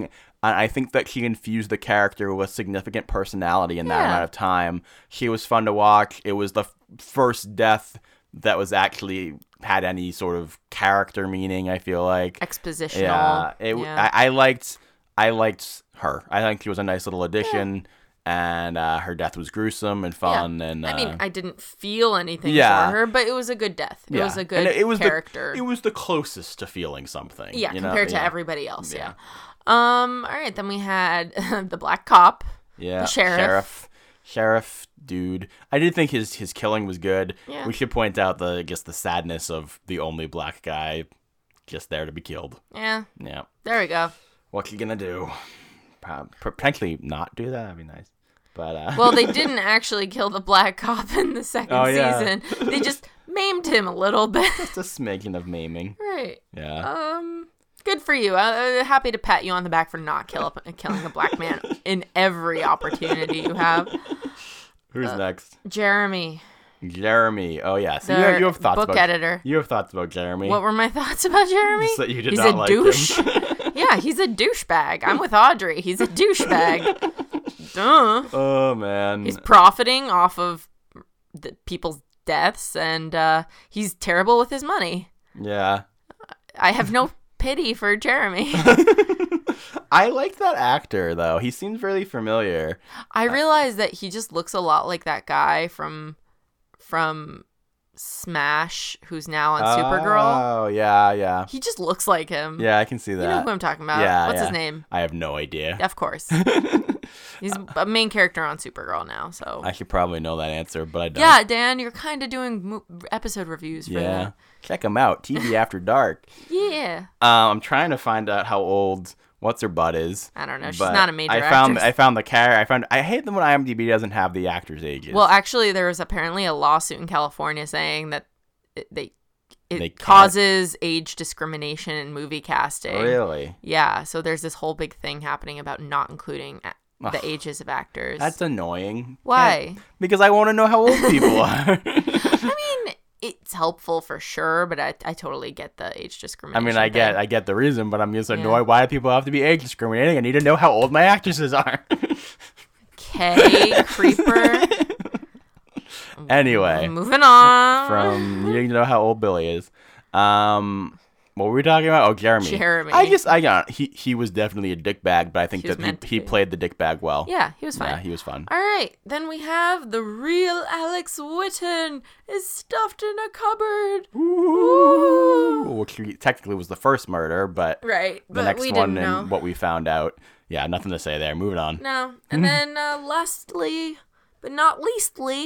I think that she infused the character with significant personality in that amount of time. She was fun to watch. It was the first death that was actually had any sort of character meaning, I feel like. Expositional. Yeah. I liked her. I think she was a nice little addition. And her death was gruesome and fun. Yeah. And I mean, I didn't feel anything for her, but it was a good death. It was a good character. It was the closest to feeling something. Yeah, compared to everybody else. Yeah. All right, then we had the black cop. Yeah. The sheriff dude. I did think his killing was good. Yeah. We should point out the sadness of the only black guy just there to be killed. Yeah. Yeah. There we go. What's he gonna do? Potentially not do that. That'd be nice. But well, they didn't actually kill the black cop in the second season. They just maimed him a little bit. Just a smidgen of maiming. Right. Yeah. Good for you. I'm happy to pat you on the back for not killing a black man in every opportunity you have. Who's next? Jeremy. Oh yeah. So you have thoughts book editor. You have thoughts about Jeremy. What were my thoughts about Jeremy? Just that you did not like douche. him. Yeah, he's a douchebag. I'm with Audrey. He's a douchebag. Duh. Oh man. He's profiting off of the people's deaths, and he's terrible with his money. Yeah. I have no pity for Jeremy. I like that actor though. He seems really familiar. I realize that he just looks a lot like that guy from Smash, who's now on Supergirl. Oh, yeah. He just looks like him. Yeah, I can see that. You know who I'm talking about. Yeah, What's his name? I have no idea. Of course. He's a main character on Supergirl now, so. I should probably know that answer, but I don't. Yeah, Dan, you're kind of doing episode reviews for that. Check him out. TV After Dark. Yeah. I'm trying to find out how old What's-Her-Butt is. I don't know. She's not a major actress. I found the character. I hate them when IMDb doesn't have the actors' ages. Well, actually, there was apparently a lawsuit in California saying that it causes age discrimination in movie casting. Really? Yeah. So there's this whole big thing happening about not including the ages of actors. That's annoying. Why? Because I want to know how old people are. I mean, it's helpful for sure, but I totally get the age discrimination. I mean, I get the reason, but I'm just annoyed. Why do people have to be age discriminating? I need to know how old my actresses are. Okay, creeper. Anyway, moving on from needing to know how old Billy is. What were we talking about? Oh, Jeremy. He was definitely a dickbag, but I think that he played the dickbag well. Yeah, he was fine. Yeah, he was fun. All right, then we have the real Alex Whitten is stuffed in a cupboard. Ooh. Which technically was the first murder, but right, the next one and what we found out. Yeah, nothing to say there. Moving on. No, and then lastly, but not leastly.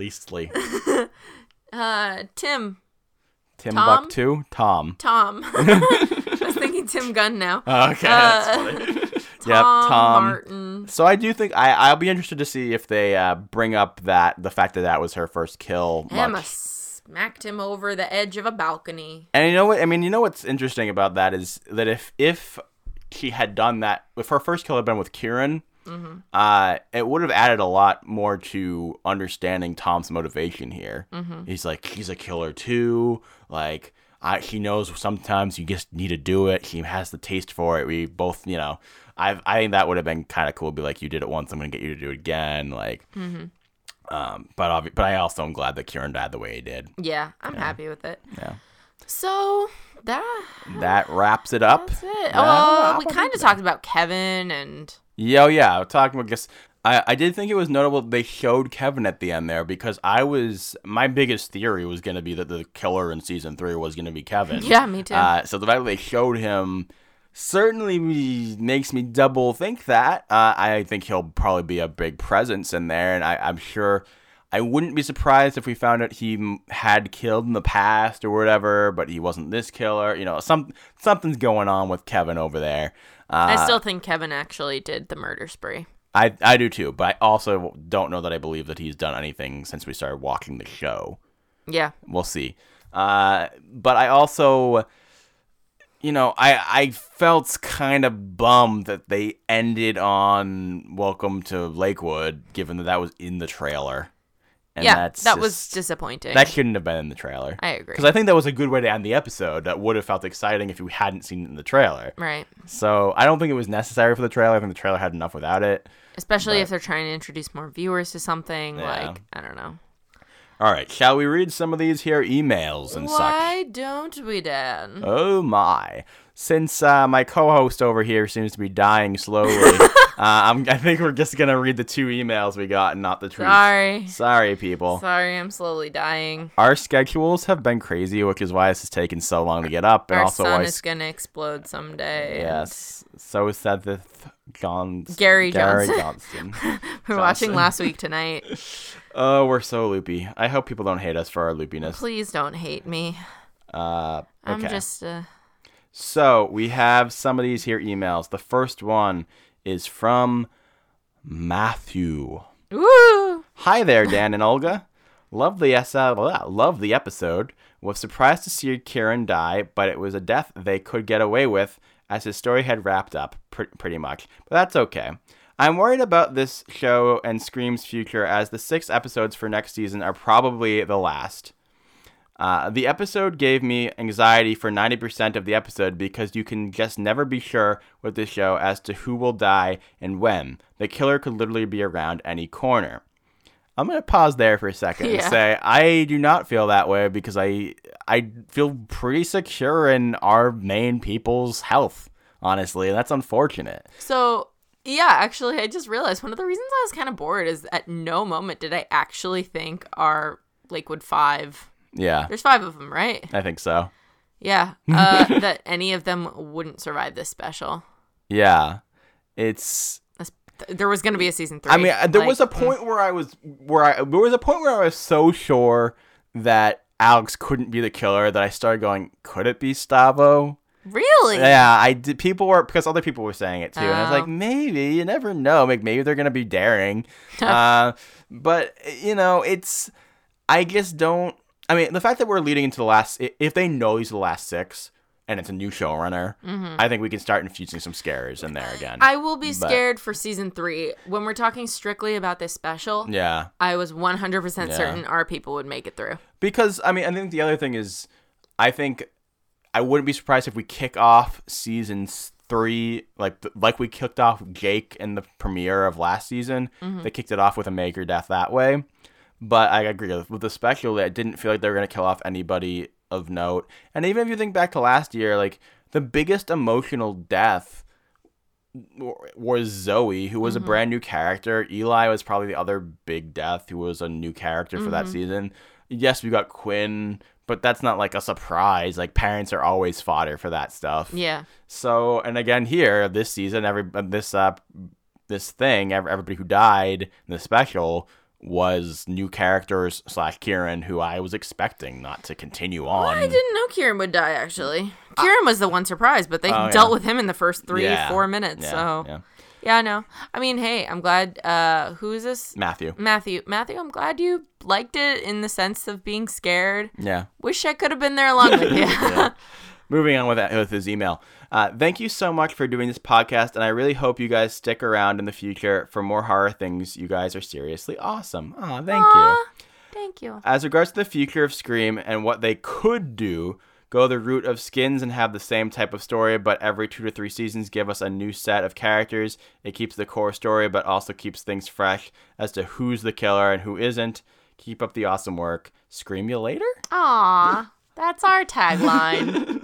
Tim. Timbuktu? Tom. I was thinking Tim Gunn now. Oh, okay, that's funny. Tom Martin. So I do think I'll be interested to see if they bring up the fact that was her first kill. Emma smacked him over the edge of a balcony. And you know what? I mean, you know what's interesting about that is that if she had done that, if her first kill had been with Kieran, it would have added a lot more to understanding Tom's motivation here. He's like, he's a killer too. Like, he knows sometimes you just need to do it. He has the taste for it. We both, I think that would have been kind of cool. Be like, you did it once, I'm gonna get you to do it again. Like, but I also am glad that Kieran died the way he did. Yeah, I'm happy with it. Yeah. So that wraps it up. That's it. We kind of talked about Kevin and. Yeah. Talking about this, I did think it was notable they showed Kevin at the end there because my biggest theory was going to be that the killer in season 3 was going to be Kevin. Yeah, me too. So the fact that they showed him certainly makes me double think that. I think he'll probably be a big presence in there, and I'm sure. I wouldn't be surprised if we found out he had killed in the past or whatever, but he wasn't this killer. Something's going on with Kevin over there. I still think Kevin actually did the murder spree. I do too, but I also don't know that I believe that he's done anything since we started watching the show. Yeah. We'll see. But I also, I felt kind of bummed that they ended on Welcome to Lakewood, given that was in the trailer. And Yeah, that's that was just- disappointing. That shouldn't have been in the trailer. I agree. Because I think that was a good way to end the episode. That would have felt exciting if you hadn't seen it in the trailer. Right. So I don't think it was necessary for the trailer. I think the trailer had enough without it. Especially But- if they're trying to introduce more viewers to something. Yeah. Like, I don't know. All right, shall we read some of these here emails and such? Why don't we, Dan? Oh my. Since my co-host over here seems to be dying slowly, I think we're just going to read the 2 emails we got and not the tweets. Sorry, people. Sorry, I'm slowly dying. Our schedules have been crazy, which is why this has taken so long to get up. And Our also sun why is going to explode someday. Yes. So said the Gary Johnson. Johnson. We're watching Last Week Tonight. Oh, we're so loopy. I hope people don't hate us for our loopiness. Please don't hate me. Okay. I'm just So we have some of these here emails. The first one is from Matthew. Woo! Hi there, Dan and Olga. Love the episode. Was surprised to see Kieran die, but it was a death they could get away with, as his story had wrapped up pretty much. But that's okay. I'm worried about this show and Scream's future, as the 6 episodes for next season are probably the last. The episode gave me anxiety for 90% of the episode because you can just never be sure with this show as to who will die and when. The killer could literally be around any corner. I'm going to pause there for a second and say I do not feel that way because I feel pretty secure in our main people's health, honestly, and that's unfortunate. So, yeah, actually, I just realized one of the reasons I was kind of bored is at no moment did I actually think our Lakewood 5... Yeah. There's 5 of them, right? I think so. Yeah. That any of them wouldn't survive this special. Yeah. It's... There was going to be a season 3. I mean, there was a point where I was so sure that Alex couldn't be the killer that I started going, could it be Stavo? Really? Yeah, I did. Because other people were saying it too, and I was like, Oh. maybe, you never know. Like, maybe they're gonna be daring. But I just don't. I mean, the fact that we're leading into the last, if they know these are the last 6, and it's a new showrunner, I think we can start infusing some scares in there again. I will be scared for season 3. When we're talking strictly about this special, Yeah. I was 100% certain our people would make it through. Because, I mean, I think the other thing is, I think I wouldn't be surprised if we kick off season 3, like we kicked off Jake in the premiere of last season. They kicked it off with a major death that way. But I agree with the special, I didn't feel like they were going to kill off anybody of note. And even if you think back to last year, like, the biggest emotional death was Zoe, who was a brand new character. Eli was probably the other big death, who was a new character for that season. Yes, we got Quinn, but that's not like a surprise. Like, parents are always fodder for that stuff. Yeah. So, and again here, this season, everybody who died in the special was new characters / Kieran, who I was expecting not to continue on. I didn't know Kieran would die, actually. Kieran was the one surprised, but they dealt with him in the first 3-4 minutes. Yeah, I know. I mean, hey, I'm glad. Who is this? Matthew, I'm glad you liked it in the sense of being scared. Yeah. Wish I could have been there along with you. Yeah. Moving on with his email. Thank you so much for doing this podcast, and I really hope you guys stick around in the future for more horror things. You guys are seriously awesome. Aw, thank you. Thank you. As regards to the future of Scream and what they could do, go the route of Skins and have the same type of story, but every 2 to 3 seasons give us a new set of characters. It keeps the core story, but also keeps things fresh as to who's the killer and who isn't. Keep up the awesome work. Scream you later? Aw, that's our tagline.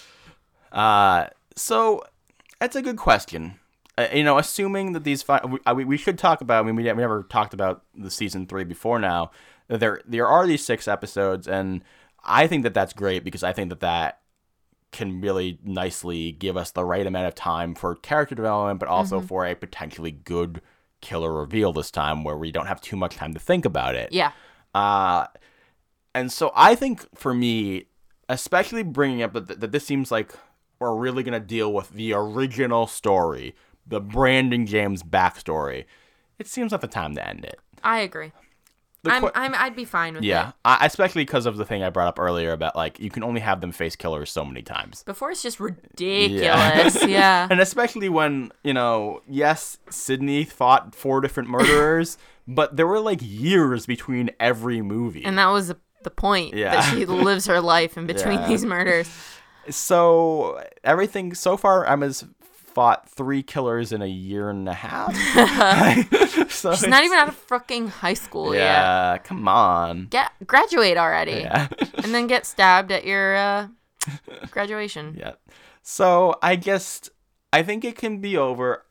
So that's a good question. Assuming that these we should talk about. I mean, we never talked about the season 3 before now. There are these 6 episodes, and I think that that's great because I think that can really nicely give us the right amount of time for character development, but also for a potentially good killer reveal this time, where we don't have too much time to think about it. Yeah. And so I think for me, especially bringing up that this seems like we're really going to deal with the original story, the Brandon James backstory, it seems like the time to end it. I agree. I'd be fine with it. Yeah, especially because of the thing I brought up earlier about, like, you can only have them face killers so many times. Before it's just ridiculous. Yeah. And especially when, yes, Sydney fought 4 different murderers, but there were, like, years between every movie. And that was the point, that she lives her life in between these murders. So, everything so far, Emma's fought 3 killers in a year and a half. So she's not even out of fucking high school yet. Yeah, come on. Graduate already. Yeah. And then get stabbed at your graduation. Yeah. So I think it can be over.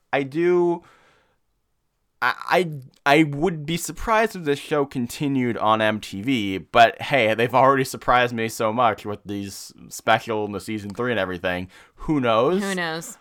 I would be surprised if this show continued on MTV, but hey, they've already surprised me so much with these special in the season 3 and everything. Who knows? Who knows?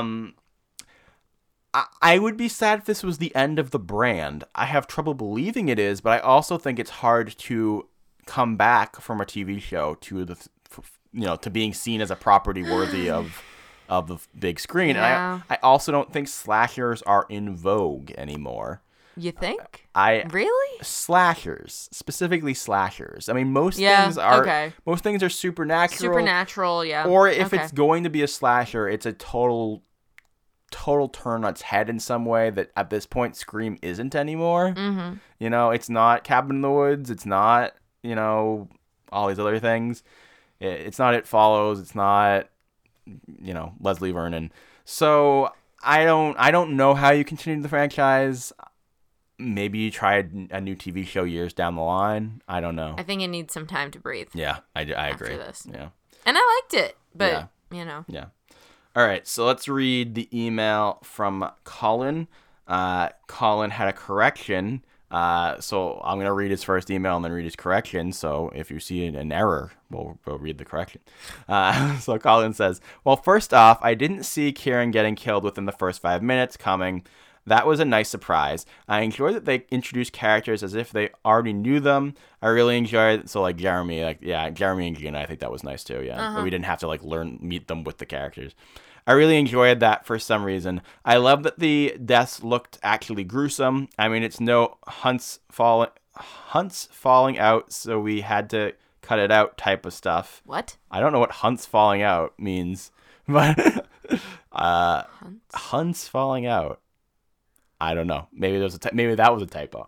I would be sad if this was the end of the brand. I have trouble believing it is, but I also think it's hard to come back from a TV show to to being seen as a property worthy of the big screen. Yeah. And I also don't think slashers are in vogue anymore. You think? Really? Slashers, specifically slashers. I mean, most things are supernatural. Supernatural, yeah. Or if it's going to be a slasher, it's a total turn on its head in some way that at this point Scream isn't anymore. Mm-hmm. It's not Cabin in the Woods. It's not, all these other things. It's not It Follows. It's not, Leslie Vernon. So I don't know how you continue the franchise. Maybe you try a new TV show years down the line. I don't know. I think it needs some time to breathe. Yeah, I agree. After this. Yeah. And I liked it, but, Yeah. All right, so let's read the email from Colin. Colin had a correction. So I'm going to read his first email and then read his correction. So if you see an error, we'll read the correction. So Colin says, well, first off, I didn't see Kieran getting killed within the first 5 minutes coming. That was a nice surprise. I enjoyed that they introduced characters as if they already knew them. I really enjoyed, so like Jeremy, Jeremy and Gina, I think that was nice too, yeah. Uh-huh. But we didn't have to meet them with the characters. I really enjoyed that for some reason. I love that the deaths looked actually gruesome. I mean, it's no Hunt's falling out, so we had to cut it out type of stuff. What? I don't know what Hunt's falling out means, but Hunt's falling out. I don't know. Maybe maybe that was a typo.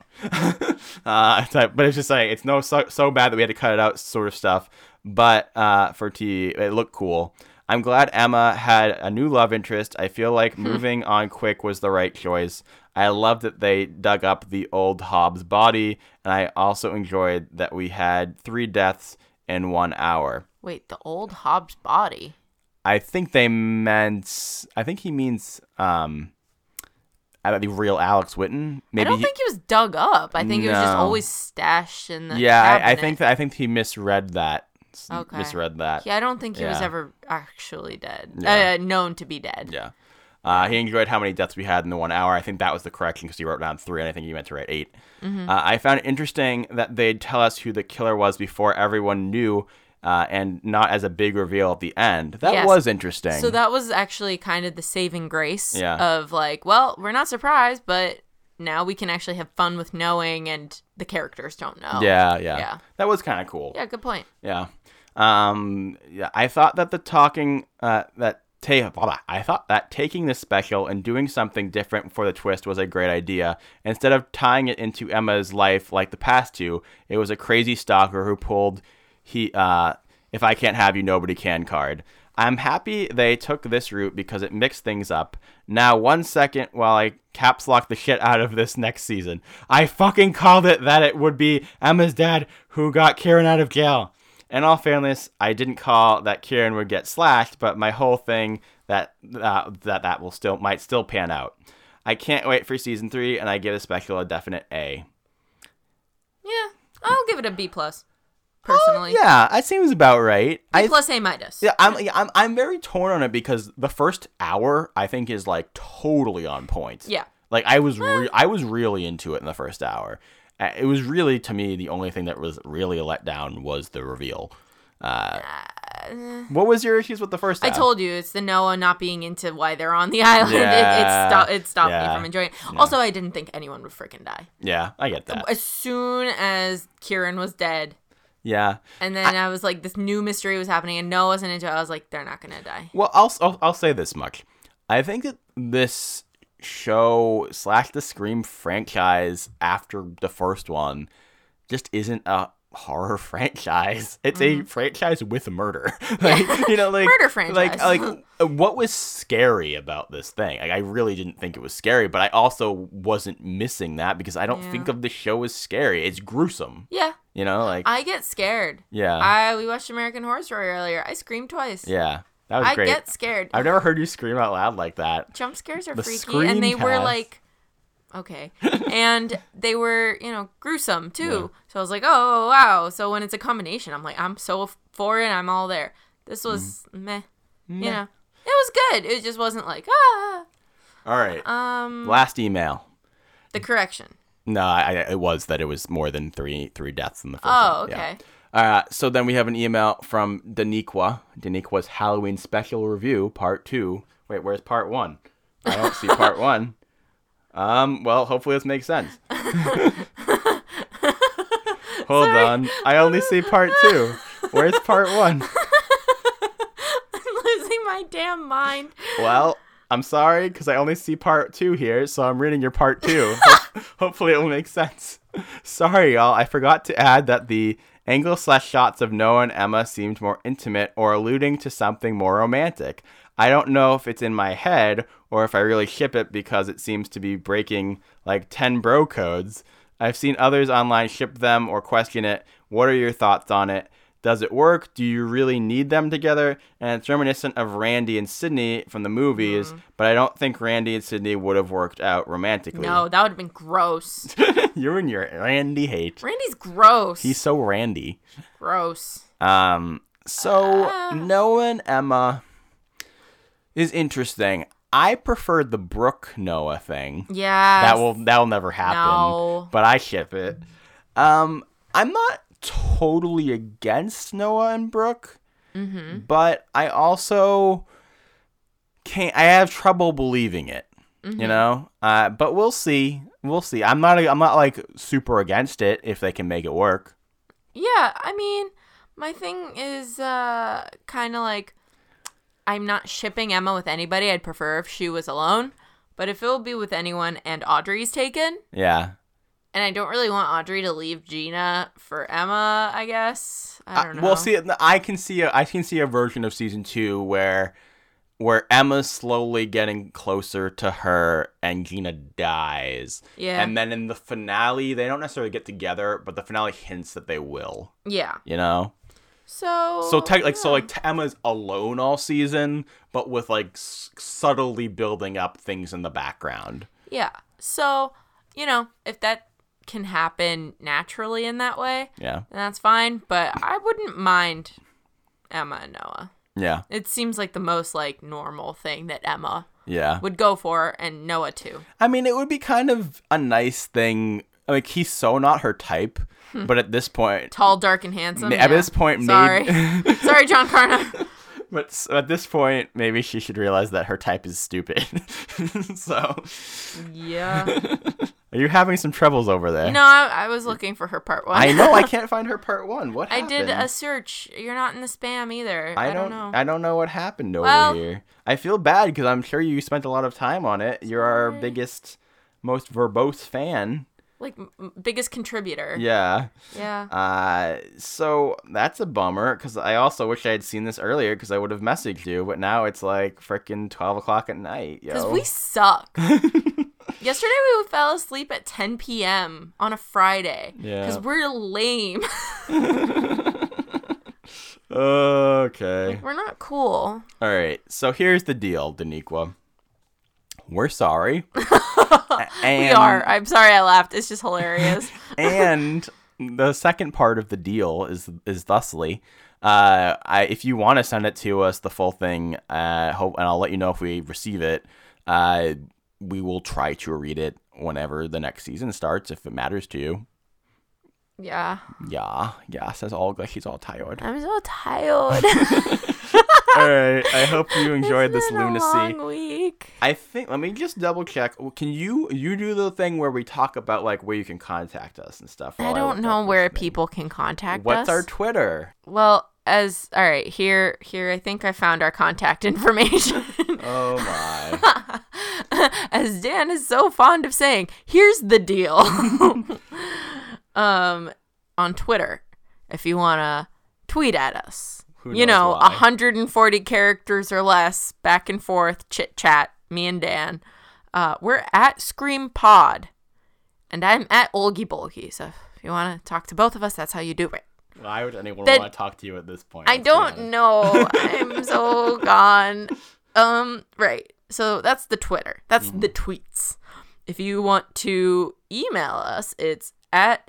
But it's just like it's so bad that we had to cut it out, sort of stuff. But for TV, it looked cool. I'm glad Emma had a new love interest. I feel like moving on quick was the right choice. I love that they dug up the old Hobbs body, and I also enjoyed that we had 3 deaths in 1 hour. Wait, the old Hobbs body? I think he means the real Alex Whitten. Maybe I don't think he was dug up. I think he was just always stashed in the cabinet. I think he misread that. Okay. Misread that. Yeah, I don't think he was ever actually dead. Yeah. Known to be dead. Yeah. He enjoyed how many deaths we had in the 1 hour. I think that was the correction because he wrote down 3, and I think he meant to write 8. Mm-hmm. I found it interesting that they'd tell us who the killer was before everyone knew, and not as a big reveal at the end. That was interesting. So that was actually kind of the saving grace Yeah. of like, well, we're not surprised, but now we can actually have fun with knowing, and the characters don't know. Yeah. That was kind of cool. Yeah, good point. Yeah. I thought that I thought that taking this special and doing something different for the twist was a great idea. Instead of tying it into Emma's life like the past 2, it was a crazy stalker who pulled if I can't have you, nobody can card. I'm happy they took this route because it mixed things up. Now, 1 second while I caps lock the shit out of this next season. I fucking called it that it would be Emma's dad who got Kieran out of jail. In all fairness, I didn't call that Kieran would get slashed, but my whole thing that might still pan out. I can't wait for season 3, and I give the special a definite A. Yeah, I'll give it a B+. Personally, yeah, that seems about right. B+ A-. Yeah, I'm very torn on it because the first hour I think is like totally on point. Yeah, like I was really into it in the first hour. It was really, to me, the only thing that was really a letdown was the reveal. What was your issues with the first I half? told you it's the Noah not being into why they're on the island. Yeah. It stopped Yeah. me from enjoying it. Yeah. Also, I didn't think anyone would freaking die. Yeah, I get that. As soon as Kieran was dead, Yeah. and then I was like, this new mystery was happening, and Noah wasn't into it. I was like, they're not gonna die. Well, I'll say this much. I think that this show / the Scream franchise after the first one just isn't a horror franchise. It's a franchise with murder. Like, Murder franchise. Like what was scary about this thing? Like, I really didn't think it was scary, but I also wasn't missing that because I don't think of the show as scary. It's gruesome. Yeah. Like I get scared. yeah. We watched American Horror Story earlier. I screamed twice. Yeah. That was great. I get scared. I've never heard you scream out loud like that. Jump scares are The freaky, and they were Screamcast. like, okay, and they were gruesome too. So I was like, oh wow. So when it's a combination, I'm like, I'm so for it. I'm all there. This was meh. It was good. It just wasn't like ah. All right. Last email. The correction. No, it was that it was more than three deaths in the first Oh, one. okay. Yeah. So then we have an email from Daniqua. Daniqua's Halloween Special Review, Part 2. Wait, where's Part 1? I don't see Part 1. Well, hopefully this makes sense. Hold on. I only see Part 2. Where's Part 1? I'm losing my damn mind. Well, I'm sorry, because I only see Part 2 here, so I'm reading your Part 2. Hopefully it will make sense. Sorry, y'all. I forgot to add that the angle / shots of Noah and Emma seemed more intimate or alluding to something more romantic. I don't know if it's in my head or if I really ship it because it seems to be breaking like 10 bro codes. I've seen others online ship them or question it. What are your thoughts on it? Does it work? Do you really need them together? And it's reminiscent of Randy and Sydney from the movies, but I don't think Randy and Sydney would have worked out romantically. No, that would have been gross. You're in your Randy hate. Randy's gross. He's so Randy. gross. So Noah and Emma is interesting. I prefer the Brooke Noah thing. Yeah. That'll never happen. No. But I ship it. I'm not totally against Noah and Brooke, but I also can't. I have trouble believing it. But we'll see. I'm not like super against it if they can make it work. Yeah, I mean, my thing is kind of like I'm not shipping Emma with anybody. I'd prefer if she was alone. But if it will be with anyone and Audrey's taken, Yeah. and I don't really want Audrey to leave Gina for Emma, I guess. I don't know. Well, see, I can see a version of season 2 where Emma's slowly getting closer to her and Gina dies. Yeah. And then in the finale, they don't necessarily get together, but the finale hints that they will. Yeah. So Emma's alone all season, but with like subtly building up things in the background. Yeah. So, if that can happen naturally in that way, Yeah. then that's fine. But I wouldn't mind Emma and Noah. Yeah. It seems like the most like normal thing that Emma Yeah. would go for, and Noah too. I mean, it would be kind of a nice thing. Like, he's so not her type, but at this point, Tall, dark, and handsome. At this point, sorry, sorry, John Carna. But at this point, maybe she should realize that her type is stupid. So, Yeah. are you having some troubles over there? No, I was looking for her part 1. I know. I can't find her part 1. What I happened? did a search. You're not in the spam either. I don't know. I don't know what happened over Well- here. I feel bad because I'm sure you spent a lot of time on it. You're our biggest, most verbose fan. Like biggest contributor. Yeah. Yeah. So that's a bummer because I also wish I had seen this earlier because I would have messaged you, but now it's like freaking 12 o'clock at night, yo. Because we suck. Yesterday we fell asleep at 10 p.m. on a Friday. Yeah. Because we're lame. Okay. We're not cool. All right. So here's the deal, Daniqua. We're sorry. We are. I'm sorry I laughed. It's just hilarious. And the second part of the deal is thusly, if you want to send it to us, the full thing, and I'll let you know if we receive it. We will try to read it whenever the next season starts, if it matters to you. Yeah. Yeah, says Olga. She's all tired. I'm so tired. All right. I hope you enjoyed this It's been lunacy. a long week. I think, let me just double check. Can you do the thing where we talk about like where you can contact us and stuff? I don't know where people can contact us. What's our Twitter? Well, all right, here I think I found our contact information. Oh my. As Dan is so fond of saying, here's the deal. On Twitter, if you want to tweet at us, Who knows why. 140 characters or less, back and forth, chit chat, me and Dan. We're at Scream Pod, and I'm at Olgie Bolgie. So if you want to talk to both of us, that's how you do it. Why would anyone want to talk to you at this point? I don't know. I'm so gone. Right. So that's the Twitter. That's the tweets. If you want to email us, it's at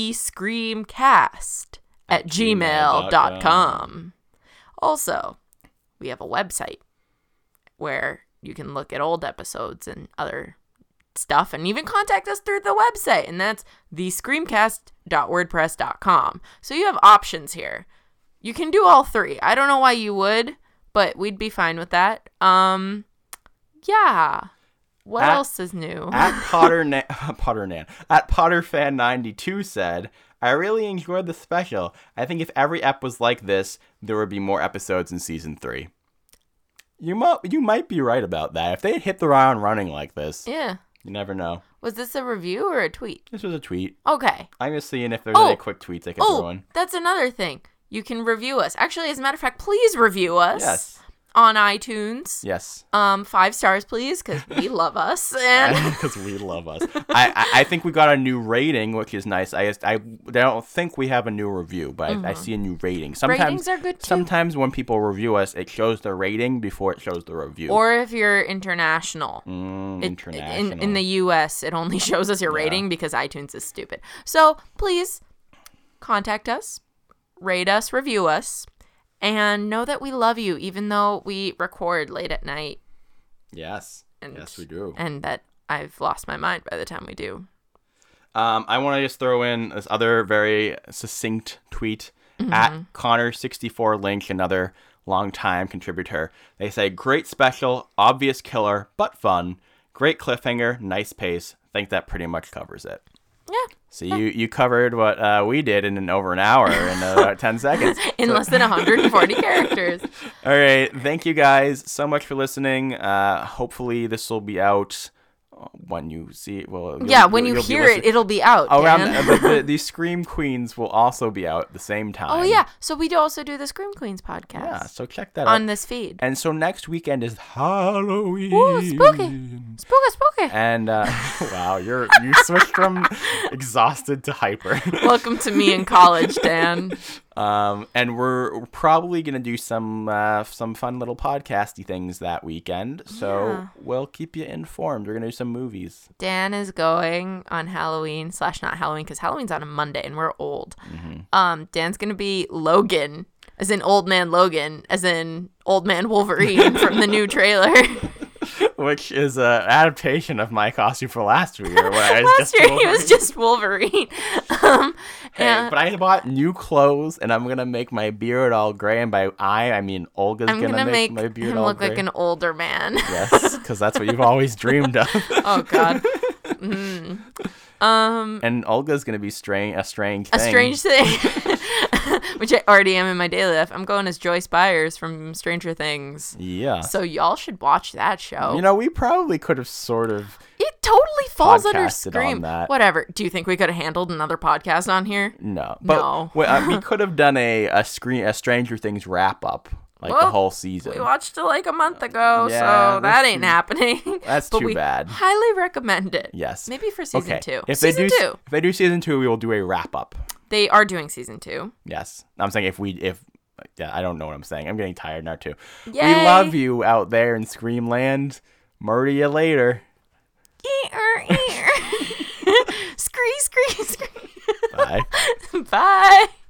thescreamcast@gmail.com. Also, we have a website where you can look at old episodes and other stuff and even contact us through the website, and that's thescreamcast.wordpress.com. So you have options here. You can do all three. I don't know why you would, but we'd be fine with that. Yeah. What else is new? At Potterfan92 said, I really enjoyed the special. I think if every ep was like this, there would be more episodes in season 3. You might be right about that. If they had hit the ground running like this, Yeah. you never know. Was this a review or a tweet? This was a tweet. Okay. I'm just seeing if there's any quick tweets I can throw in. That's another thing. You can review us. Actually, as a matter of fact, please review us. Yes. On iTunes. Yes. 5 stars, please, because we love us. And Because we love us. I think we got a new rating, which is nice. I don't think we have a new review, but I see a new rating. Sometimes, ratings are good too. Sometimes when people review us, it shows the rating before it shows the review. Or if you're international. International. In the US, it only shows us your rating because iTunes is stupid. So please contact us, rate us, review us. And know that we love you, even though we record late at night. Yes. Yes, we do. And that I've lost my mind by the time we do. I want to just throw in this other very succinct tweet at Connor64 Lynch, another longtime contributor. They say, great special, obvious killer, but fun. Great cliffhanger, nice pace. Think that pretty much covers it. Yeah. So you covered what we did in over an hour in about 10 seconds. In less than 140 characters. All right. Thank you guys so much for listening. Hopefully this will be out when you see it. Well, when you hear it, it'll be out. Around the Scream Queens will also be out at the same time. Oh, yeah. So we also do the Scream Queens podcast. Yeah, so check that out. On this feed. And so next weekend is Halloween. Ooh, spooky. Spooky. And, wow, you switched from exhausted to hyper. Welcome to me in college, Dan. And we're probably going to do some fun little podcasty things that weekend. So we'll keep you informed. We're going to do some movies. Dan is going on Halloween / not Halloween because Halloween's on a Monday and we're old. Dan's going to be Logan, as in Old Man Logan, as in Old Man Wolverine from the new trailer. Which is an adaptation of my costume for last year. Last year he was just Wolverine. But I bought new clothes, and I'm going to make my beard all gray. And by I mean Olga's going to make my beard all gray. Him look like an older man. Yes, because that's what you've always dreamed of. Oh, God. And Olga's going to be a strange thing. A strange thing. Which I already am in my daily life. I'm going as Joyce Byers from Stranger Things. Yeah. So y'all should watch that show. You know, we probably could have sort of... It totally falls under podcasted Scream. on that. Whatever. Do you think we could have handled another podcast on here? No. But No. we could have done a Stranger Things wrap-up. The whole season. We watched it like a month ago, Yeah, so that ain't happening. That's but too we bad. Highly recommend it. Yes. Maybe for season 2. If season they do, 2. If they do season 2, we will do a wrap-up. They are doing season 2. Yes. I'm saying I don't know what I'm saying. I'm getting tired now, too. Yay. We love you out there in Screamland. Murder you later. Scree. Bye. Bye.